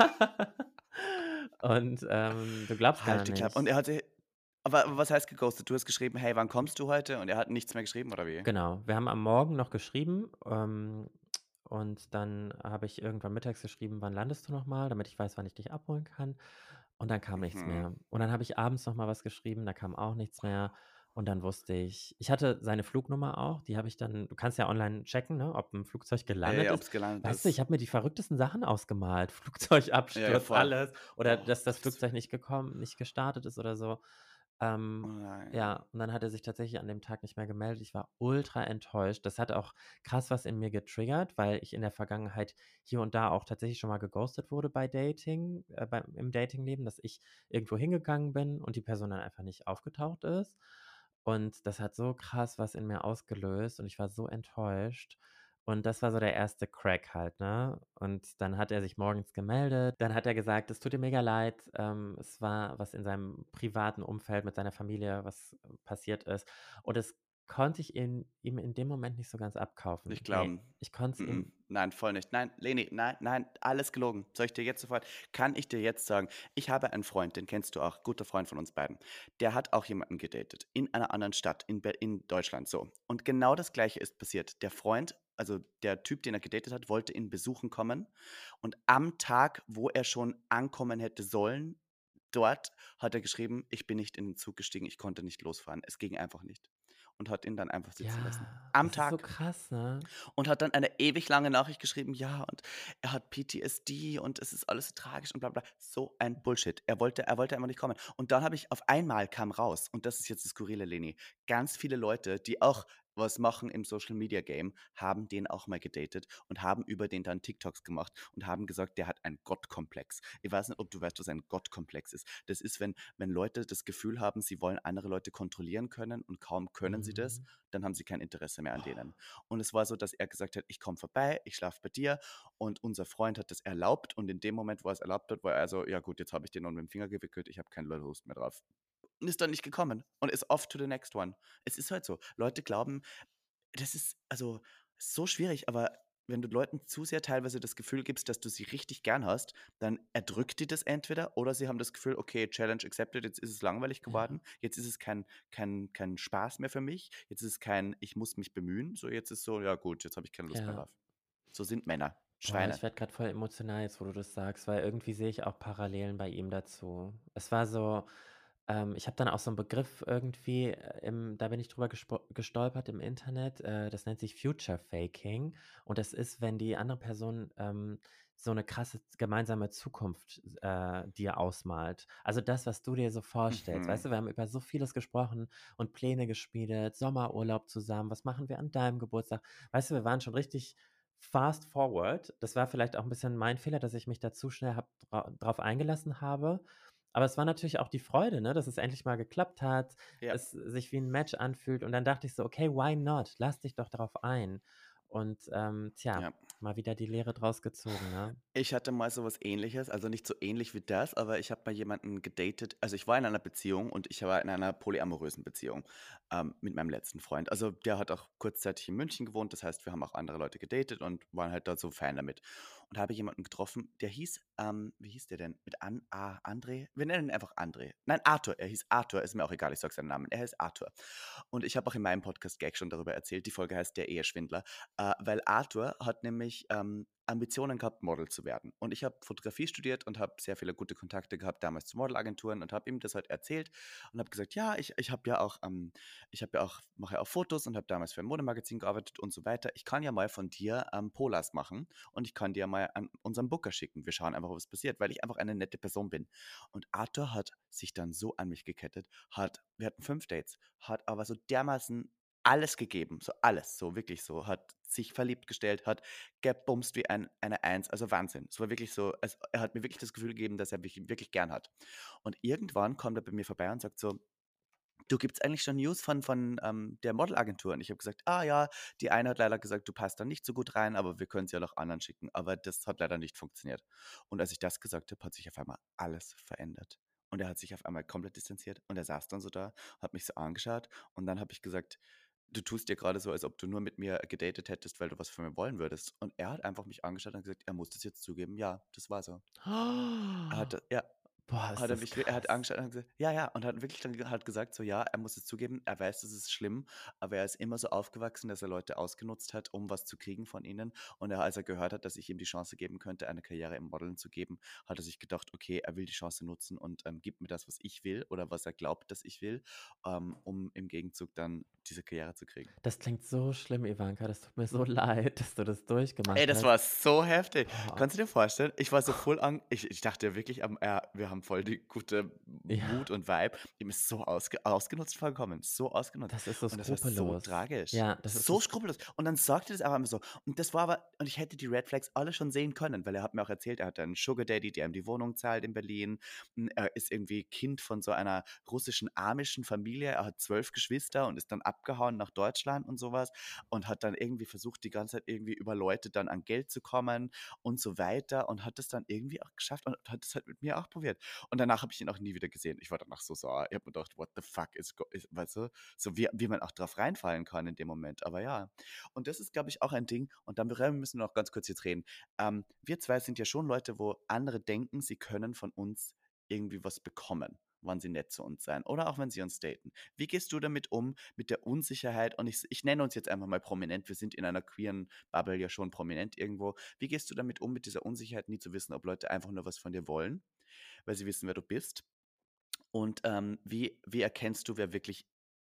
und, du glaubst gar Halt die Klappe. Und nicht. er hatte aber was heißt geghostet? Du hast geschrieben: „Hey, wann kommst du heute?“ Und er hat nichts mehr geschrieben oder wie? Genau, wir haben am Morgen noch geschrieben, und dann habe ich irgendwann mittags geschrieben: „Wann landest du noch mal?", damit ich weiß, wann ich dich abholen kann. Und dann kam nichts Mhm. mehr. Und dann habe ich abends noch mal was geschrieben, da kam auch nichts mehr. Und dann wusste ich hatte seine Flugnummer auch, die habe ich dann du kannst ja online checken, ne, ob 'n Flugzeug gelandet Ja, ist. ob's gelandet Weißt du, ich ist. habe mir die verrücktesten Sachen ausgemalt, Ja, ja, Flugzeugabsturz, voll. alles oder Oh, dass das Gottes Flugzeug Willen. nicht gestartet ist oder so. Oh Ähm, nein. ja, und dann hat er sich tatsächlich an dem Tag nicht mehr gemeldet. Ich war ultra enttäuscht. Das hat auch krass was in mir getriggert, weil ich in der Vergangenheit hier und da auch tatsächlich schon mal geghostet wurde bei Dating im Datingleben, dass ich irgendwo hingegangen bin und die Person dann einfach nicht aufgetaucht ist. Und das hat so krass was in mir ausgelöst und ich war so enttäuscht. Und das war so der erste Crack halt, ne? Und dann hat er sich morgens gemeldet. Dann hat er gesagt: „Es tut ihm mega leid, es war was in seinem privaten Umfeld mit seiner Familie, was passiert ist." Und das konnte ich ihm in dem Moment nicht so ganz Nicht abkaufen. Ne, glauben. ich konnte es ihm Nein, voll nicht. Nein, Leni, nein, nein, alles gelogen. Soll ich dir jetzt sofort kann ich dir jetzt sagen. Ich habe einen Freund, den kennst du auch, guter Freund von uns beiden. Der hat auch jemanden gedatet in einer anderen Stadt, in Deutschland, so. Und genau das Gleiche ist passiert. Der Freund, also der Typ, den er gedatet hat, wollte ihn besuchen kommen und am Tag, wo er schon ankommen hätte sollen, dort hat er geschrieben: „Ich bin nicht in den Zug gestiegen, ich konnte nicht losfahren. Es ging einfach nicht.“ und hat ihn dann einfach sitzen lassen. Ja, Am das ist so Tag. krass, ne? Und hat dann eine ewig lange Nachricht geschrieben, ja, und er hat PTSD und es ist alles so tragisch und bla bla. So ein Bullshit. Er wollte einfach nicht kommen. Und dann habe ich auf einmal kam raus, und das ist jetzt das Skurrile, Leni, ganz viele Leute, die auch was machen im Social Media Game, haben den auch mal gedatet und haben über den dann TikToks gemacht und haben gesagt, der hat einen Gottkomplex. Ich weiß nicht, ob du weißt, was ein Gottkomplex ist. Das ist, wenn Leute das Gefühl haben, sie wollen andere Leute kontrollieren können und kaum können sie das, Mhm. dann haben sie kein Interesse mehr an denen. Boah, Und es war so, dass er gesagt hat, ich komme vorbei, ich schlafe bei dir. Und unser Freund hat das erlaubt. Und in dem Moment, wo er es erlaubt hat, war er so, ja gut, jetzt habe ich den unter den Finger gewickelt, ich habe keine Lust mehr drauf. Und ist dann nicht gekommen und ist off to the next one. Es ist halt so. Leute glauben, das ist also so schwierig, aber wenn du Leuten zu sehr teilweise das Gefühl gibst, dass du sie richtig gern hast, dann erdrückt die das entweder oder sie haben das Gefühl, okay, Challenge accepted, jetzt ist es langweilig ja, geworden, jetzt ist es kein Spaß mehr für mich, jetzt ist es kein, ich muss mich bemühen, so jetzt ist so, ja gut, jetzt habe ich keine Lust mehr ja. drauf. So sind Männer, Boah, ich Schweine. werde gerade voll emotional jetzt, wo du das sagst, weil irgendwie sehe ich auch Parallelen bei ihm dazu. Es war so, ich habe dann auch so einen Begriff irgendwie, da bin ich drüber gestolpert im Internet, das nennt sich Future Faking und das ist, wenn die andere Person, so eine krasse gemeinsame Zukunft, dir ausmalt. Also das, was du dir so vorstellst. Weißt Mhm. du, wir haben über so vieles gesprochen und Pläne geschmiedet, Sommerurlaub zusammen, was machen wir an deinem Geburtstag? Weißt du, wir waren schon richtig fast forward. Das war vielleicht auch ein bisschen mein Fehler, dass ich mich da zu schnell habe drauf eingelassen habe. Aber es war natürlich auch die Freude, ne, dass es endlich mal geklappt hat, Ja. es sich wie 'n Match anfühlt und dann dachte ich so: „Okay, why not? Lass dich doch drauf ein.“ Und, tja, Ja. mal wieder die Lehre draus gezogen, ne? Ich hatte mal so was Ähnliches, also nicht so ähnlich wie das, aber ich habe mal jemanden gedatet. Also, ich war in einer Beziehung und ich war in einer polyamorösen Beziehung, mit meinem letzten Freund. Also, der hat auch kurzzeitig in München gewohnt, das heißt, wir haben auch andere Leute gedatet und waren halt da so Fan damit. Und habe jemanden getroffen, der hieß, wie hieß der denn? Mit André? Wir nennen ihn einfach André. Nein, Arthur, er hieß Arthur, ist mir auch egal, ich sage seinen Namen. Er heißt Arthur. Und ich habe auch in meinem Podcast Gag schon darüber erzählt, die Folge heißt „Der Eheschwindler", weil Arthur hat nämlich, Ambitionen gehabt, Model zu werden. Und ich habe Fotografie studiert und habe sehr viele gute Kontakte gehabt damals zu Modelagenturen und habe ihm das halt erzählt und habe gesagt, ja, ich habe ja auch, mache ja auch Fotos und habe damals für ein Modemagazin gearbeitet und so weiter. Ich kann ja mal von dir Polars machen und ich kann dir mal an unseren Booker schicken. Wir schauen einfach, was passiert, weil ich einfach eine nette Person bin. Und Arthur hat sich dann so an mich gekettet, wir hatten 5 Dates, hat aber so dermaßen alles gegeben, so alles, so wirklich so, hat sich verliebt gestellt, hat gebumst wie eine Eins, also Wahnsinn. Es war wirklich so, er hat mir wirklich das Gefühl gegeben, dass er mich wirklich gern hat. Und irgendwann kommt er bei mir vorbei und sagt so, du, gibt's eigentlich schon News von der Modelagentur? Und ich habe gesagt, ah ja, die eine hat leider gesagt, du passt da nicht so gut rein, aber wir können es ja noch anderen schicken. Aber das hat leider nicht funktioniert. Und als ich das gesagt habe, hat sich auf einmal alles verändert. Und er hat sich auf einmal komplett distanziert und er saß dann so da, hat mich so angeschaut und dann habe ich gesagt, du tust dir gerade so, als ob du nur mit mir gedatet hättest, weil du was von mir wollen würdest. Und er hat einfach mich angeschaut und gesagt, er muss das jetzt zugeben, ja, das war so. Er hat, ja, Boah, ist hat er das mich, er hat krass. angeschaut und hat gesagt, ja, ja, und hat wirklich dann halt gesagt, so, ja, er muss es zugeben, er weiß, das ist schlimm, aber er ist immer so aufgewachsen, dass er Leute ausgenutzt hat, um was zu kriegen von ihnen. Und als er gehört hat, dass ich ihm die Chance geben könnte, eine Karriere im Modeln zu geben, hat er sich gedacht, okay, er will die Chance nutzen und gibt mir das, was ich will oder was er glaubt, dass ich will, um im Gegenzug dann diese Karriere zu kriegen. Das klingt so schlimm, Ivanka. Das tut mir so leid, dass du das durchgemacht Ey, das hast. war so heftig. Boah. Kannst du dir vorstellen? Ich war so voll ich dachte wirklich, wir haben voll die gute Mut Ja, und Vibe. Ihm ist so ausgenutzt vorgekommen, so ausgenutzt. das ist so Und das war so skrupellos. tragisch, Ja, das ist so so skrupellos. Und dann sagte das aber immer so. Und das war aber, und ich hätte die Red Flags alle schon sehen können, weil er hat mir auch erzählt, er hat einen Sugar Daddy, der ihm die Wohnung zahlt in Berlin. Er ist irgendwie Kind von so einer russischen amischen Familie. Er hat 12 Geschwister und ist dann abgehauen nach Deutschland und sowas und hat dann irgendwie versucht, die ganze Zeit irgendwie über Leute dann an Geld zu kommen und so weiter und hat es dann irgendwie auch geschafft und hat es halt mit mir auch probiert. Und danach habe ich ihn auch nie wieder gesehen. Ich war danach so sauer. Ich habe mir gedacht, what the fuck weißt du, so wie man auch drauf reinfallen kann in dem Moment. Aber ja, und das ist, glaube ich, auch ein Ding. Und darüber müssen wir noch ganz kurz jetzt reden. Wir zwei sind ja schon Leute, wo andere denken, sie können von uns irgendwie was bekommen, wann sie nett zu uns sein oder auch wenn sie uns daten. Wie gehst du damit um, mit der Unsicherheit? Und ich nenne uns jetzt einfach mal prominent. Wir sind in einer queeren Bubble ja schon prominent irgendwo. Wie gehst du damit um, mit dieser Unsicherheit, nie zu wissen, ob Leute einfach nur was von dir wollen, weil sie wissen, wer du bist? Und wie erkennst du, wer wirklich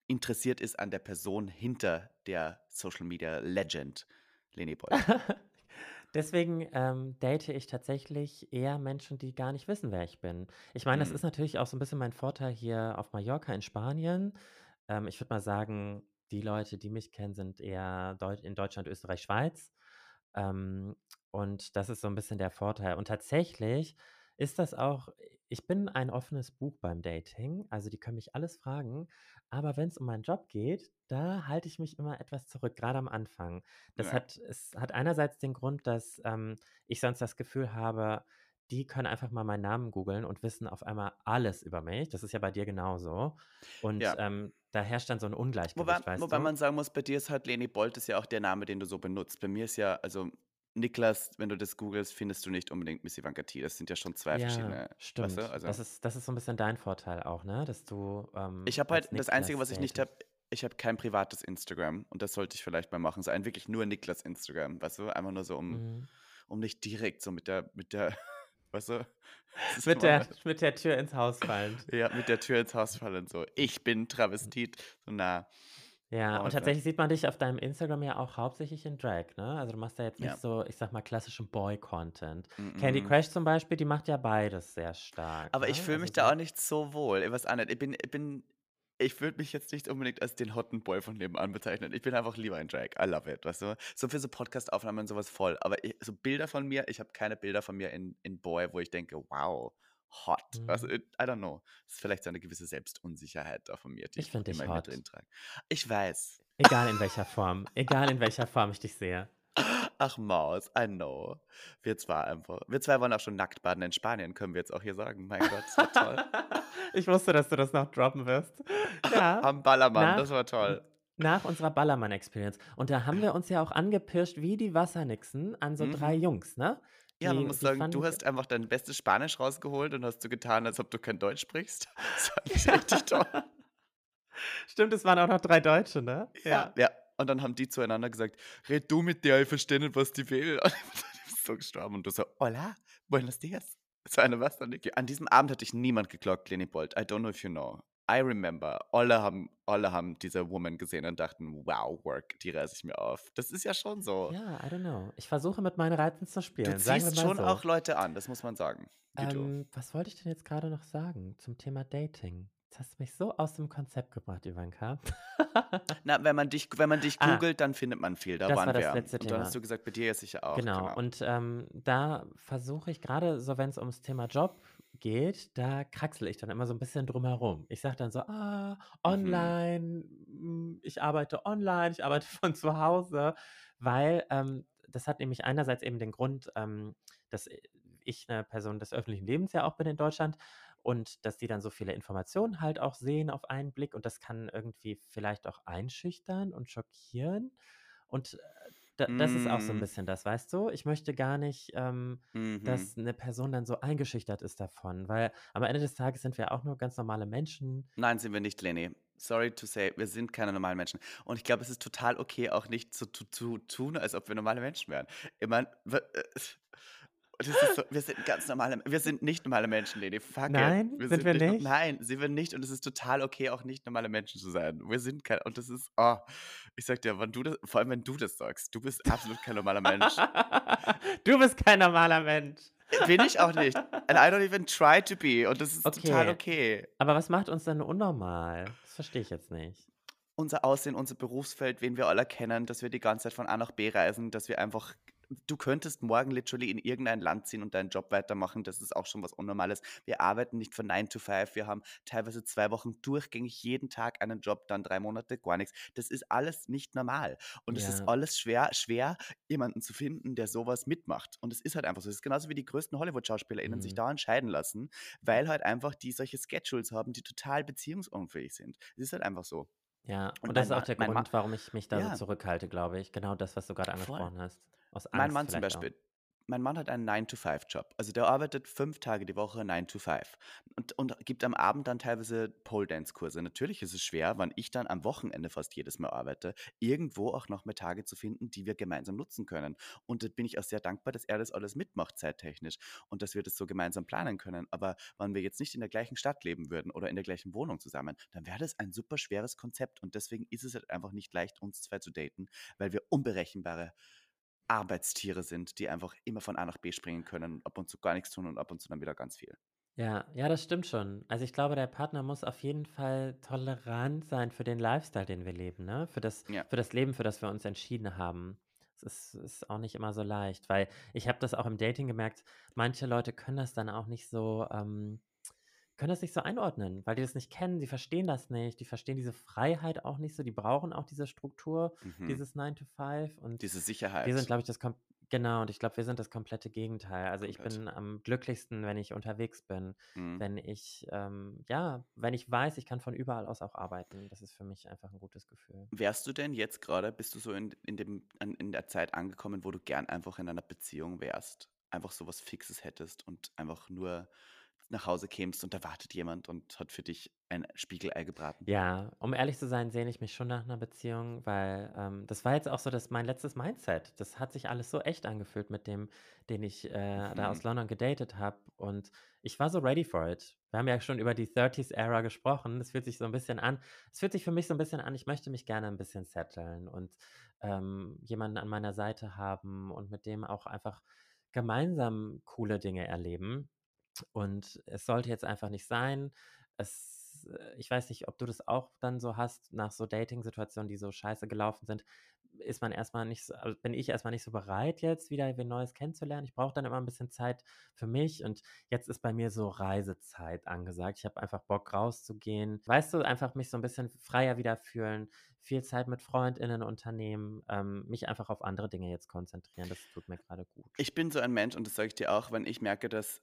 interessiert ist an der Person hinter der Social Media Legend Leni Bold. Deswegen, date ich tatsächlich eher Menschen, die gar nicht wissen, wer ich bin. Ich meine, das Hm, ist natürlich auch so ein bisschen mein Vorteil hier auf Mallorca in Spanien. Ich würde mal sagen, die Leute, die mich kennen, sind eher in Deutschland, Österreich, Schweiz. Ähm, und das ist so ein bisschen der Vorteil. Und tatsächlich ist das auch ich bin ein offenes Buch beim Dating, also die können mich alles fragen, aber wenn es um meinen Job geht, da halte ich mich immer etwas zurück, gerade am Anfang. ja. Es hat einerseits den Grund, dass, ich sonst das Gefühl habe, die können einfach mal meinen Namen googeln und wissen auf einmal alles über mich. Das ist ja bei dir genauso. Und, Ja. da herrscht dann so ein Wobei, Ungleichgewicht, weißt wobei du? man sagen muss, bei dir ist halt Leni Bold ist ja auch der Name, den du so benutzt. Bei mir ist ja, also Niklas, wenn du das googelst, findest du nicht unbedingt Miss Ivanka T. Das sind ja schon zwei Ja, verschiedene, weißt du? stimmt. Also Das ist so ein bisschen dein Vorteil auch, ne, dass du, ich habe halt, als das Einzige, Niklas was ich nicht habe, datest. ich habe kein privates Instagram und das sollte ich vielleicht mal machen. So ein wirklich nur Niklas Instagram, weißt du? Einfach nur so, Mhm. um nicht direkt so mit der, weißt du? Das ist immer, Mit der Tür ins Haus fallend. ja, mit der Tür ins Haus fallen, so. Ich bin Travestit. So, na. Ja, und Und, tatsächlich sieht man dich auf deinem Instagram ja auch hauptsächlich in Drag, ne? Also, du machst ja jetzt nicht ja. so, ich sage mal, klassischen Boy-Content. Mm, Candy mm. Crush zum Beispiel, die macht ja beides sehr stark, Aber ich ne? fühle Also, mich da sie auch nicht so wohl. Ich weiß auch nicht. Ich würde mich jetzt nicht unbedingt als den hotten Boy von nebenan bezeichnen. Ich bin einfach lieber in Drag. I love it, weißt du? So für so Podcast-Aufnahmen und sowas voll. Aber so Bilder von mir, ich habe keine Bilder von mir in Boy, wo ich denke, wow, hot. Also, mhm. I don't know. Das ist vielleicht so eine gewisse Selbstunsicherheit da von mir, die Ich ich finde immer dich in mir hot. drin trage. Ich weiß. Egal in welcher Form ich dich sehe. Ach Maus, I know. Wir zwei einfach. Wir zwei wollen auch schon nackt baden in Spanien, können wir jetzt auch hier sagen. Mein Gott, das war toll. Ich wusste, dass du das noch droppen wirst. Ja, Am Ballermann, das nach war toll. nach unserer Ballermann-Experience. Und da haben wir uns ja auch angepirscht wie die Wassernixen an so 3 Mhm. Jungs, ne? Ja, man muss Die sagen, du fand hast einfach dein bestes Spanisch rausgeholt und hast so getan, als ob du kein Deutsch sprichst. Das fand ich richtig toll. Stimmt, es waren auch noch 3 Deutsche, ne? Ja, Ja. ja. Und dann haben die zueinander gesagt: „Red du mit der, ich verstehe nicht, was die will.“ Und ich bin so gestorben und du so: „Hola, buenos dias.“ So eine was dann an diesem Abend hat dich niemand geglaubt, Leni Bold. I don't know if you know. I remember. Alle haben diese Woman gesehen und dachten: „Wow, work, die reiße ich mir auf.“ Das ist ja schon so. Ja, I don't know. Ich versuche mit meinen Reizen zu Du spielen, sagen wir ziehst mal schon auch so. Leute an, das muss man sagen. You do. Was wollte ich denn jetzt gerade noch sagen zum Thema Dating? Jetzt hast du mich so aus dem Konzept gebracht, Ivanka. Na, wenn man dich Ah, googelt, dann findet man viel, da das war waren das wir. letzte Und dann hast Thema. du gesagt, bei dir ja sicher auch, Genau. genau. Und, da versuche ich gerade, so wenn es ums Thema Job geht, da kraxele ich dann immer so ein bisschen drum herum. Ich sage dann so: „Ah, Mhm. online, ich arbeite online, ich arbeite von zu Hause“, weil, das hat nämlich einerseits eben den Grund, dass ich eine Person des öffentlichen Lebens ja auch bin in Deutschland und dass die dann so viele Informationen halt auch sehen auf einen Blick und das kann irgendwie vielleicht auch einschüchtern und schockieren. Und, das ist auch so ein Mhm. bisschen das, weißt du? Ich möchte gar nicht, Mhm. dass eine Person dann so eingeschüchtert ist davon, weil am Ende des Tages sind wir auch nur ganz normale Menschen. Nein, sind wir nicht, Leni. Sorry to say, wir sind keine normalen Menschen. Und ich glaube, es ist total okay, auch nicht so zu tun, als ob wir normale Menschen wären. Ich meine, das ist so, wir sind nicht normale Menschen, Leni. Fuck it. Nein, Wir sind sind wir nicht, nicht? nein, sind wir nicht. Und es ist total okay, auch nicht normale Menschen zu sein. Wir sind kein, und das ist, oh, ich sag dir, vor allem wenn du das sagst, du bist absolut kein normaler Mensch. Du bist kein normaler Mensch. Bin ich auch nicht. And I don't even try to be. Und das ist total Okay, okay. aber was macht uns denn unnormal? Das verstehe ich jetzt nicht. Unser Aussehen, unser Berufsfeld, wen wir alle kennen, dass wir die ganze Zeit von A nach B reisen, dass wir einfach du könntest morgen literally in irgendein Land ziehen und deinen Job weitermachen, das ist auch schon was Unnormales. Wir arbeiten nicht von 9 to 5, wir haben teilweise 2 Wochen durchgängig jeden Tag einen Job, dann 3 Monate gar nichts. Das ist alles nicht normal und es ist Ja, alles schwer, jemanden zu finden, der sowas mitmacht. Und es ist halt einfach so. Es ist genauso wie die größten Hollywood-SchauspielerInnen sich mhm. dauernd scheiden lassen, weil halt einfach die solche Schedules haben, die total beziehungsunfähig sind. Es ist halt einfach so. Ja, Und und das mein ist auch Mann der mein Mann Grund, warum ich mich da so ja, zurückhalte, glaube ich. Genau das, was du gerade voll. angesprochen hast. Aus Mein Angst Mann zum vielleicht auch. Beispiel, mein Mann hat einen 9-to-5-Job. Also der arbeitet 5 Tage die Woche 9 to 5 und gibt am Abend dann teilweise Pole-Dance-Kurse. Natürlich ist es schwer, wenn ich dann am Wochenende fast jedes Mal arbeite, irgendwo auch noch mehr Tage zu finden, die wir gemeinsam nutzen können. Und da bin ich auch sehr dankbar, dass er das alles mitmacht, zeittechnisch, und dass wir das so gemeinsam planen können. Aber wenn wir jetzt nicht in der gleichen Stadt leben würden oder in der gleichen Wohnung zusammen, dann wäre das ein super schweres Konzept. Und deswegen ist es halt einfach nicht leicht, uns zwei zu daten, weil wir unberechenbare Arbeitstiere sind, die einfach immer von A nach B springen können, ab und zu gar nichts tun und ab und zu dann wieder ganz viel. Ja, ja, das stimmt schon. Also, ich glaube, der Partner muss auf jeden Fall tolerant sein für den Lifestyle, den wir leben, ne? Ja. Für das Leben, für das wir uns entschieden haben. Es ist auch nicht immer so leicht, weil ich habe das auch im Dating gemerkt, manche Leute können das dann auch nicht so, können das nicht so einordnen, weil die das nicht kennen. Sie verstehen das nicht. Die verstehen diese Freiheit auch nicht so. Die brauchen auch diese Struktur, Mhm. dieses 9 to 5 und Diese wir sind, Sicherheit. glaube ich, genau, und ich glaube, wir sind das komplette Gegenteil. Also, ich Komplett. bin am glücklichsten, wenn ich unterwegs bin, Mhm. wenn ich, ja, wenn ich weiß, ich kann von überall aus auch arbeiten. Das ist für mich einfach ein gutes Gefühl. Wärst du denn jetzt gerade, bist du so in der Zeit angekommen, wo du gern einfach in einer Beziehung wärst? Einfach so was Fixes hättest und einfach nur nach Hause kämst und da wartet jemand und hat für dich ein Spiegelei gebraten? Ja, um ehrlich zu sein, sehne ich mich schon nach einer Beziehung, weil, das war jetzt auch so mein letztes Mindset. Das hat sich alles so echt angefühlt mit dem, den ich, da Mhm. aus London gedatet habe und ich war so ready for it. Wir haben ja schon über die 30s Era gesprochen. Es fühlt sich für mich so ein bisschen an, ich möchte mich gerne ein bisschen setteln und, jemanden an meiner Seite haben und mit dem auch einfach gemeinsam coole Dinge erleben. Und es sollte jetzt einfach nicht sein. Ich weiß nicht, ob du das auch dann so hast nach so Dating-Situationen, die so scheiße gelaufen sind, ist man erstmal nicht so also, bin ich erstmal nicht so bereit, jetzt wieder wen Neues kennenzulernen. Ich brauche dann immer ein bisschen Zeit für mich und jetzt ist bei mir so Reisezeit angesagt. Ich habe einfach Bock, rauszugehen. Weißt du, einfach mich so ein bisschen freier wieder fühlen, viel Zeit mit FreundInnen unternehmen, mich einfach auf andere Dinge jetzt konzentrieren. Das tut mir gerade gut. Ich bin so ein Mensch und das sage ich dir auch, wenn ich merke, dass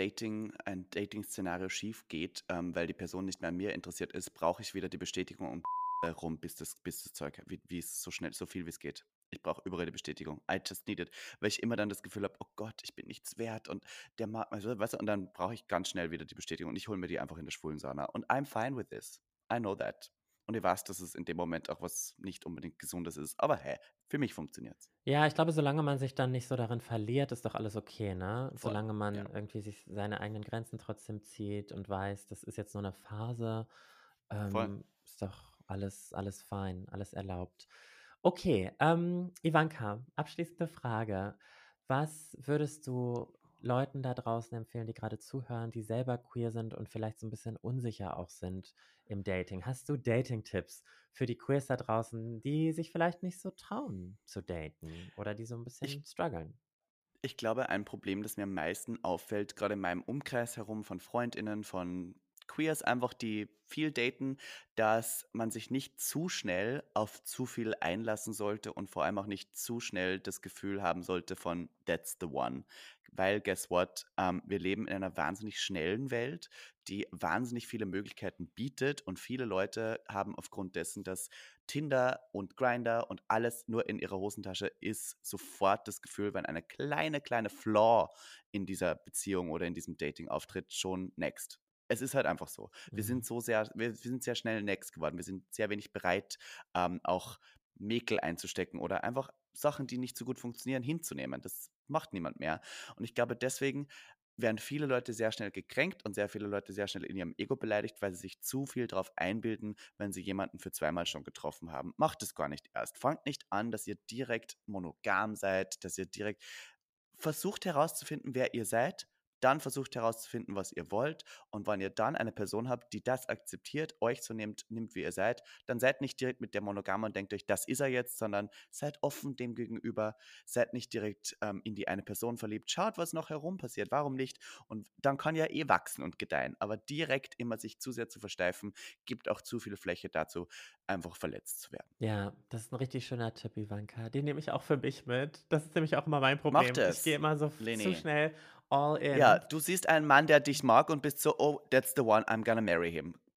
ein Dating-Szenario schief geht, weil die Person nicht mehr an mir interessiert ist, brauche ich wieder die Bestätigung und rum, bis das Zeug, wie es so schnell, so viel wie es geht. Ich brauche überall die Bestätigung. I just need it. Weil ich immer dann das Gefühl habe, oh Gott, ich bin nichts wert und der mag, also, weißt du, und dann brauche ich ganz schnell wieder die Bestätigung und ich hole mir die einfach in der schwulen Sauna. Und I'm fine with this. I know that. Und ich weiß, dass es in dem Moment auch was nicht unbedingt Gesundes ist. Aber hey, für mich funktioniert's. Ja, ich glaube, solange man sich dann nicht so darin verliert, ist doch alles okay, ne? Voll. Solange Ja, man irgendwie sich seine eigenen Grenzen trotzdem zieht und weiß, das ist jetzt nur eine Phase, voll. ist doch alles fein, alles erlaubt. Okay, Ivanka, abschließende Frage. Was würdest du Leuten da draußen empfehlen, die gerade zuhören, die selber queer sind und vielleicht so ein bisschen unsicher auch sind im Dating? Hast du Dating-Tipps für die Queers da draußen, die sich vielleicht nicht so trauen zu daten oder die so ein Ich bisschen struggeln? Ich glaube, ein Problem, das mir am meisten auffällt, gerade in meinem Umkreis herum von FreundInnen, von Queers einfach, die viel daten, dass man sich nicht zu schnell auf zu viel einlassen sollte und vor allem auch nicht zu schnell das Gefühl haben sollte von "That's the one". Weil guess what? Wir leben in einer wahnsinnig schnellen Welt, die wahnsinnig viele Möglichkeiten bietet und viele Leute haben aufgrund dessen, dass Tinder und Grindr und alles nur in ihrer Hosentasche ist, sofort das Gefühl, wenn eine kleine Flaw in dieser Beziehung oder in diesem Dating auftritt, schon next. Es ist halt einfach so. Mhm. Wir sind sehr schnell next geworden. Wir sind sehr wenig bereit, auch Mäkel einzustecken oder einfach Sachen, die nicht so gut funktionieren, hinzunehmen. Das macht niemand mehr. Und ich glaube, deswegen werden viele Leute sehr schnell gekränkt und sehr viele Leute sehr schnell in ihrem Ego beleidigt, weil sie sich zu viel darauf einbilden, wenn sie jemanden für zweimal schon getroffen haben. Macht es gar nicht erst. Fangt nicht an, dass ihr direkt monogam seid, dass ihr direkt versucht herauszufinden, wer ihr seid, dann versucht herauszufinden, was ihr wollt. Und wenn ihr dann eine Person habt, die das akzeptiert, euch so nimmt, wie ihr seid, dann seid nicht direkt mit der monogam und denkt euch, das ist er jetzt, sondern seid offen dem gegenüber, seid nicht direkt in die eine Person verliebt, schaut, was noch herum passiert, warum nicht? Und dann kann ja eh wachsen und gedeihen. Aber direkt immer sich zu sehr zu versteifen, gibt auch zu viel Fläche dazu, einfach verletzt zu werden. Ja, das ist ein richtig schöner Tipp, Ivanka. Den nehme ich auch für mich mit. Das ist nämlich auch immer mein Macht Problem. Ich gehe es, immer so zu Leni. schnell all Ja, in. du siehst einen Mann, der dich mag und bist so: „Oh, that's the one, I'm gonna marry him."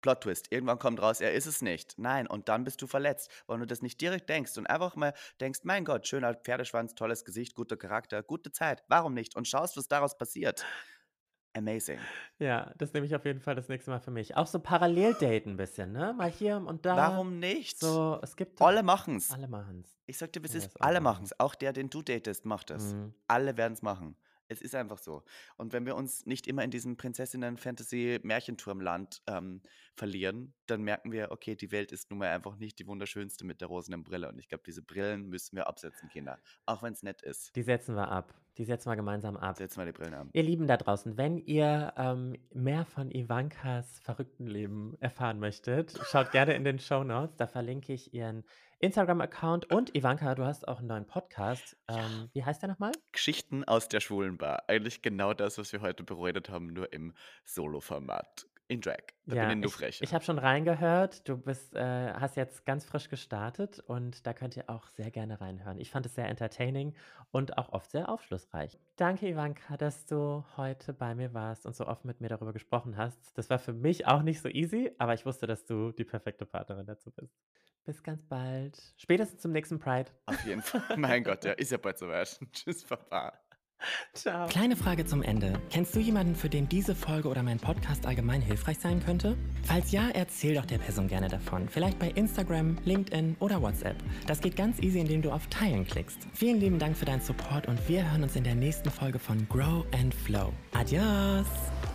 Plot-Twist. Irgendwann kommt raus, er ist es nicht. Nein, und dann bist du verletzt, weil du das nicht direkt denkst und einfach mal denkst, mein Gott, schöner Pferdeschwanz, tolles Gesicht, guter Charakter, gute Zeit, warum nicht? Und schaust, was daraus passiert. Amazing. Ja, das nehme ich auf jeden Fall das nächste Mal für mich. Auch so parallel daten 'n bisschen, ne? Mal hier und da. Warum nicht? So, es gibt Alle doch machen's. alle machen's. Ich sag dir, wie Ich es werde ist, es auch alle machen. machen's. Auch der, den du datest, macht es. Mhm. Alle werden's machen. Es ist einfach so. Und wenn wir uns nicht immer in diesem Prinzessinnen-Fantasy-Märchenturmland verlieren, dann merken wir, okay, die Welt ist nun mal einfach nicht die wunderschönste mit der rosenen Brille. Und ich glaube, diese Brillen müssen wir absetzen, Kinder. Auch wenn es nett ist. Die setzen wir ab. Die setzen wir gemeinsam ab. Setzen wir die Brillen ab. Ihr Lieben da draußen, wenn ihr, mehr von Ivankas verrückten Leben erfahren möchtet, schaut gerne in den Shownotes. Da verlinke ich ihren Instagram-Account und Ivanka, du hast auch einen neuen Podcast. Wie heißt der noch mal? Geschichten aus der Schwulenbar. Eigentlich genau das, was wir heute beredet haben, nur im Solo-Format. In Drag. Da bin Ja, ich nur ich frecher. habe schon reingehört. Du hast jetzt ganz frisch gestartet und da könnt ihr auch sehr gerne reinhören. Ich fand es sehr entertaining und auch oft sehr aufschlussreich. Danke, Ivanka, dass du heute bei mir warst und so offen mit mir darüber gesprochen hast. Das war für mich auch nicht so easy, aber ich wusste, dass du die perfekte Partnerin dazu bist. Bis ganz bald. Spätestens zum nächsten Pride. Auf jeden Fall. Mein Gott, ja, ist ja bald soweit. Tschüss, Papa. Ciao. Kleine Frage zum Ende. Kennst du jemanden, für den diese Folge oder mein Podcast allgemein hilfreich sein könnte? Falls ja, erzähl doch der Person gerne davon. Vielleicht bei Instagram, LinkedIn oder WhatsApp. Das geht ganz easy, indem du auf Teilen klickst. Vielen lieben Dank für deinen Support und wir hören uns in der nächsten Folge von Grow and Flow. Adios!